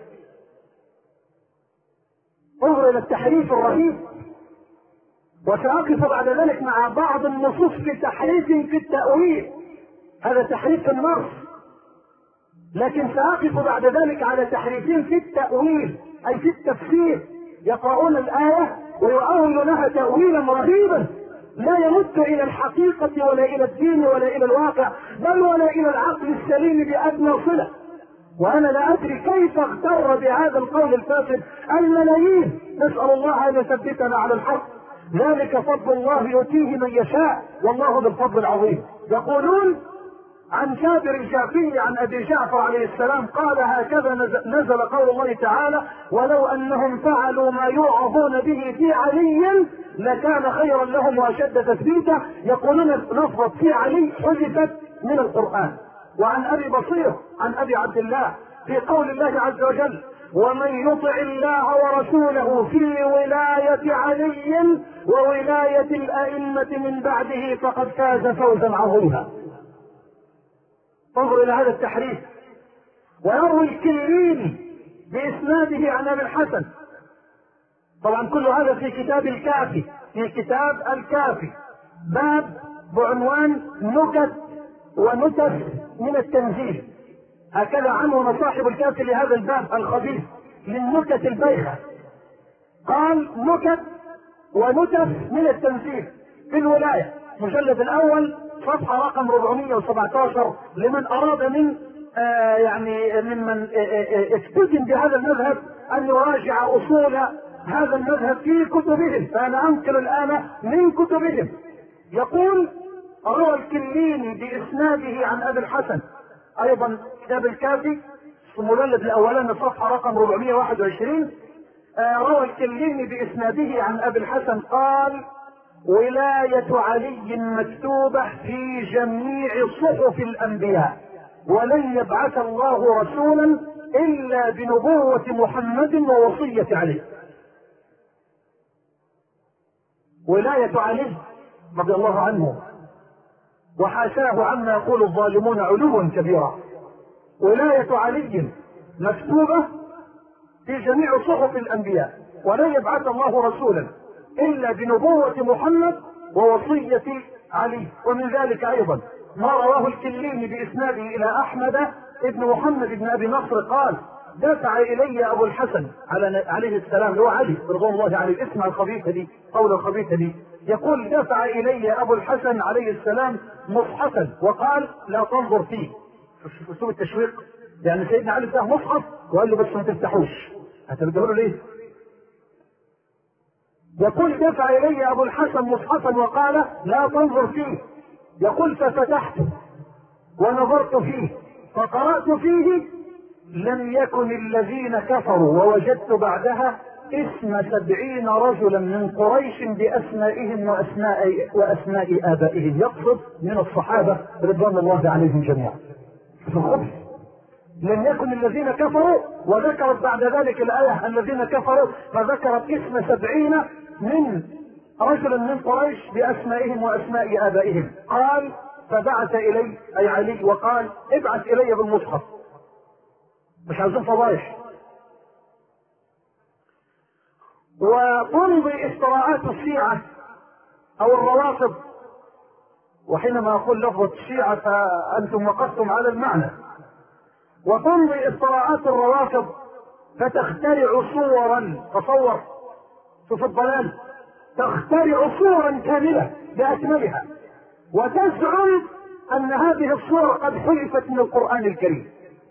انظر إلى التحريف الرهيب. وسأقف بعد ذلك مع بعض النصوص في تحريف في التأويل، هذا تحريف في النص، لكن سأقف بعد ذلك على تحريفين في التأويل أي في التفسير، يقرؤون الآية ويؤول لها تأويلا رهيبا لا يمت إلى الحقيقة ولا إلى الدين ولا إلى الواقع، بل ولا إلى العقل السليم بأدنى صلة. وأنا لا أدري كيف اغتر بهذا القول الفاسد الملايين. نسأل الله أن يثبتنا على الحق، ذلك فضل الله يؤتيه من يشاء والله ذو الفضل العظيم. يقولون عن جابر الجعفي عن أبي جعفر عليه السلام قال: هكذا نزل قول الله تعالى: ولو أنهم فعلوا ما يوعظون به في علي لكان خيرا لهم وأشد تثبيتا. يقولون لفظة في علي حذفت من القرآن. وعن أبي بصير عن أبي عبد الله في قول الله عز وجل: ومن يطع الله ورسوله في ولاية علي وولاية الأئمة من بعده فقد فاز فوزا عظيما. انظر إلى هذا التحريف. ويروي الكليني بإسناده عن أبي الحسن، طبعا كل هذا في كتاب الكافي، في كتاب الكافي باب بعنوان نكت ونتف من التنزيل. هكذا عنون صاحب الكافي لهذا الباب الخبيث للنكت البايخة، قال نكت ونتف من التنزيل في الولاية، مجلد الأول صفحة رقم أربعمائة وسبعة عشر، لمن أراد من آه يعني ممن استدن بهذا المذهب أن يراجع أصول هذا المذهب في كتبهم، فأنا أنقل الآن من كتبهم. يقول روى الكليني بإسناده عن أبي الحسن، أيضا كتاب الكافي في المجلد الأولاني صفحة رقم أربعمائة وواحد وعشرين، آه روى الكليني بإسناده عن أبي الحسن قال: ولاية علي مكتوبة في جميع صحف الأنبياء، ولن يبعث الله رسولا إلا بنبوة محمد ووصية علي. ولاية علي رضي الله عنه وحاشاه عما يقول الظالمون علوا كبيرا. ولاية علي مكتوبة في جميع صحف الأنبياء، ولن يبعث الله رسولا إلا بنبوة محمد ووصية علي. ومن ذلك أيضا ما رواه الكليني بإسناده إلى أحمد ابن محمد بن أبي نصر قال: دفع إلي أبو الحسن عليه السلام، اللي هو علي رضوان الله عليه، اسمع الخبيثة دي، قول الخبيثة دي، يقول: دفع إلي أبو الحسن عليه السلام مصحفا وقال: لا تنظر فيه. شوف أسلوب التشويق، يعني سيدنا علي فيه مصحف وقال له: بس ما تفتحوش. هتبدأوا ليه؟ يقول: دفع إلي أبو الحسن مصحفا وقال: لا تنظر فيه. يقول: ففتحته ونظرت فيه فقرأت فيه: لم يكن الذين كفروا ووجدت بعدها اسم سبعين رجلا من قريش بأسمائهم وأسماء, وأسماء آبائهم، يقصد من الصحابة رضوان الله عليهم جميعا. لم يكن الذين كفروا، وذكرت بعد ذلك الآية الذين كفروا، فذكرت اسم سبعين من رجلا من قريش بأسمائهم وأسماء آبائهم. قال: فبعث إلي أي علي وقال: ابعث إلي بالمصحف، مش عايزين فضايح. وتمضي افتراءات الشيعة أو الروافض، وحينما أقول لفظة الشيعة فأنتم وقفتم على المعنى، وتمضي افتراءات الروافض فتخترع صورا، تصور شوف الضلال، تخترع صورا كاملة بأكملها، وتزعم أن هذه الصور قد حذفت من القرآن الكريم،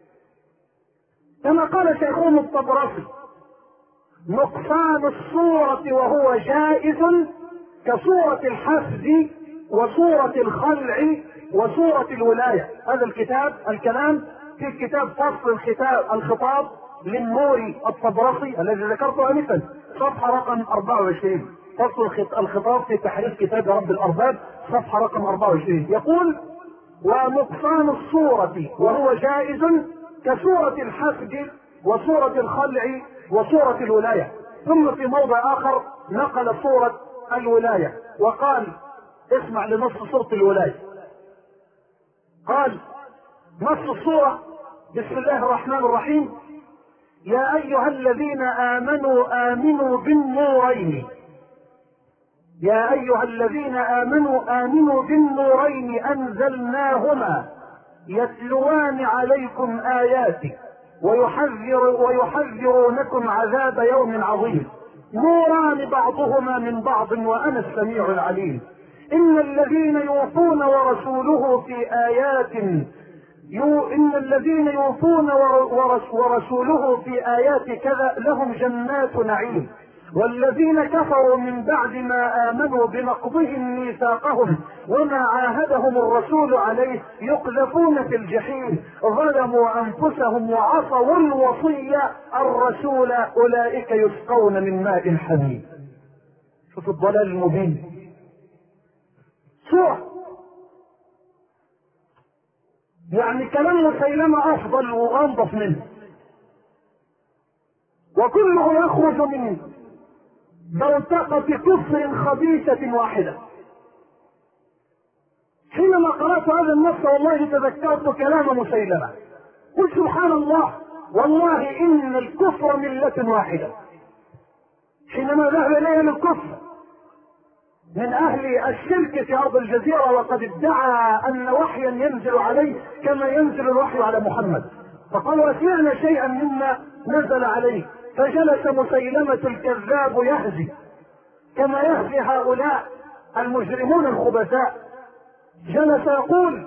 كما قال شيخهم الطبرسي: نقصان الصورة وهو جائز كصورة الحفظ وصورة الخلع وصورة الولاية. هذا الكتاب الكلام في كتاب فصل الخطاب, الخطاب للنوري الطبرسي الذي ذكرته آنفا، صفحة رقم أربعة وعشرين، فصل الخطاب في تحريف كتاب رب الأرباب، صفحة رقم أربعة وعشرين، يقول: ونقصان الصورة وهو جائز كصورة الحسد وصورة الخلع وصورة الولاية. ثم في موضع آخر نقل صورة الولاية وقال: اسمع لنص صورة الولاية. قال نص الصورة: بسم الله الرحمن الرحيم: يا أيها الذين آمنوا آمنوا بالنورين، يا أيها الذين آمنوا آمنوا بالنورين أنزلناهما يتلوان عليكم آياتي ويحذر ويحذرونكم عذاب يوم عظيم، نوران بعضهما من بعض وأنا السميع العليم. إن الذين يوفون ورسوله في آيات يو إن الذين يوفون ورسوله في آيات كذا لهم جنات نعيم، والذين كفروا من بعد ما آمنوا بنقضهم ميثاقهم وما عاهدهم الرسول عليه يقذفون في الجحيم، ظلموا أنفسهم وعصوا الوصية الرسول أولئك يسقون من ماء حميم. شوف الضلال المبين. سوء يعني كلام مسيلمة أفضل وأنظف منه، وكله يخرج من بوتقة كفر خبيثة واحدة. حينما قرأت هذا النص والله تذكرت كلام مسيلمة، قلت سبحان الله، والله إن الكفر ملة واحدة. حينما ذهب إليه للكفر من اهل الشرك في ارض الجزيرة، وقد ادعى ان وحيا ينزل عليه كما ينزل الوحي على محمد، فقالوا اسمعنا شيئا مما نزل عليه، فجلس مسيلمة الكذاب يهزي كما يهزي هؤلاء المجرمون الخبثاء، جلس يقول: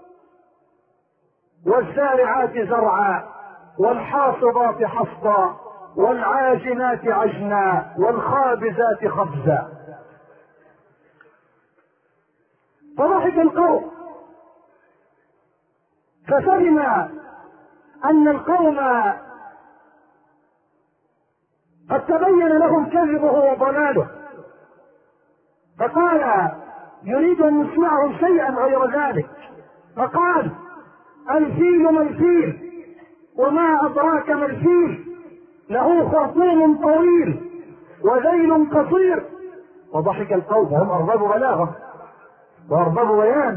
والزارعات زرعا والحاصبات حصدا والعاجنات عجنا والخابزات خبزا. فضحك القوم، ففهم ان القوم قد تبين لهم كذبه وضلاله، فقال يريد ان يسمعهم شيئا غير ذلك، فقال: الفيل ما الفيل وما ادراك ما الفيل، له خرطوم طويل وذيل قصير. فضحك القوم وهم ارباب بلاغه وارباب بيان،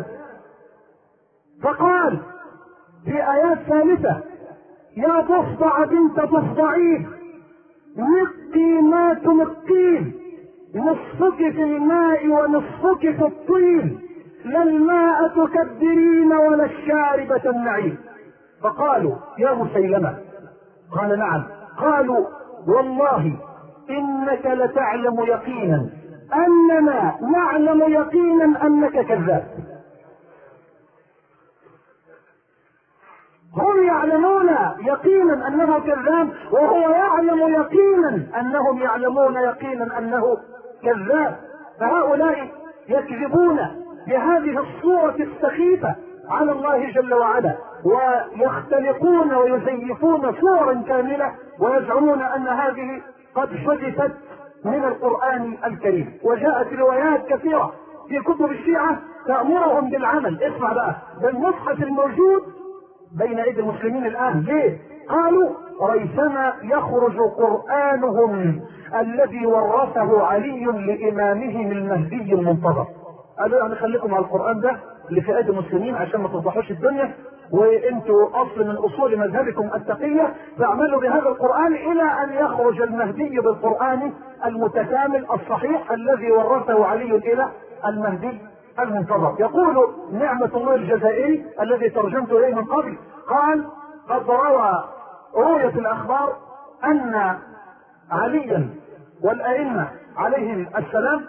فقال في ايات ثالثه: يا ضفدع بنت ضفدعين نقي ما تنقين، نصفك في الماء ونصفك في الطين، لا الماء تكدرين ولا الشارب تمنعين. فقالوا: يا مسيلمة. قال: نعم. قالوا: والله انك لتعلم يقينا اننا نعلم يقينا انك كذاب. هم يعلمون يقينا انه كذاب، وهو يعلم يقينا انهم يعلمون يقينا انه كذاب. فهؤلاء يكذبون بهذه الصورة السخيفة على الله جل وعلا، ويختلقون ويزيفون صورا كاملة، ويزعمون ان هذه قد حدثت من القرآن الكريم. وجاءت روايات كثيرة في كتب الشيعة تأمرهم بالعمل، اسمع بقى، بالمصحف الموجود بين ايدي المسلمين الان. ليه؟ قالوا: ريثما يخرج قرآنهم الذي ورثه علي لامامهم المهدي المنتظر. قالوا يعني خليكم على القرآن ده اللي في ايدي المسلمين عشان ما تفضحوش الدنيا، وانتوا اصل من اصول مذهبكم التقية، فاعملوا بهذا القرآن الى ان يخرج المهدي بالقرآن المتكامل الصحيح الذي ورثه علي الى المهدي المنتظر. يقول نعمة الله الجزائري الذي ترجمت اليه من قبل، قال: قد روى رؤية الاخبار ان عليا والائمة عليهم السلام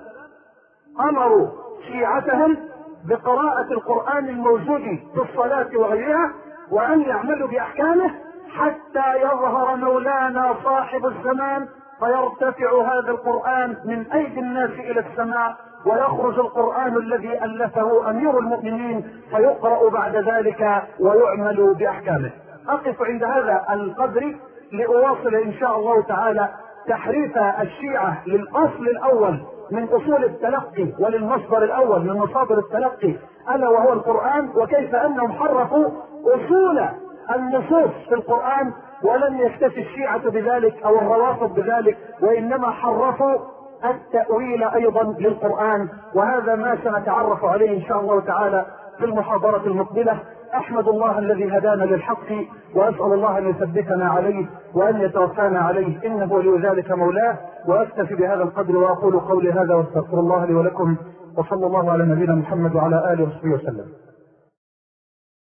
امروا شيعتهم بقراءة القرآن الموجود في الصلاة وغيرها، وان يعملوا باحكامه حتى يظهر مولانا صاحب الزمان، فيرتفع هذا القرآن من ايدي الناس الى السماء، ويخرج القرآن الذي ألفه أمير المؤمنين فيقرأ بعد ذلك ويعمل بأحكامه. أقف عند هذا القدر لأواصل إن شاء الله تعالى تحريف الشيعة للأصل الأول من أصول التلقي وللمصدر الأول من مصادر التلقي ألا وهو القرآن، وكيف أنهم حرفوا أصول النصوص في القرآن، ولم يكتفي الشيعة بذلك أو الروافض بذلك، وإنما حرفوا التأويل ايضا للقرآن. وهذا ما سنتعرف عليه ان شاء الله تعالى في المحاضرة المقبلة. احمد الله الذي هدانا للحق، واسأل الله ان يثبتنا عليه وان يتوفانا عليه، انه ولي ذلك مولاه. واكتفي بهذا القدر واقول قولي هذا واستغفر الله لي ولكم، وصلى الله على نبينا محمد وعلى اله وصحبه وسلم.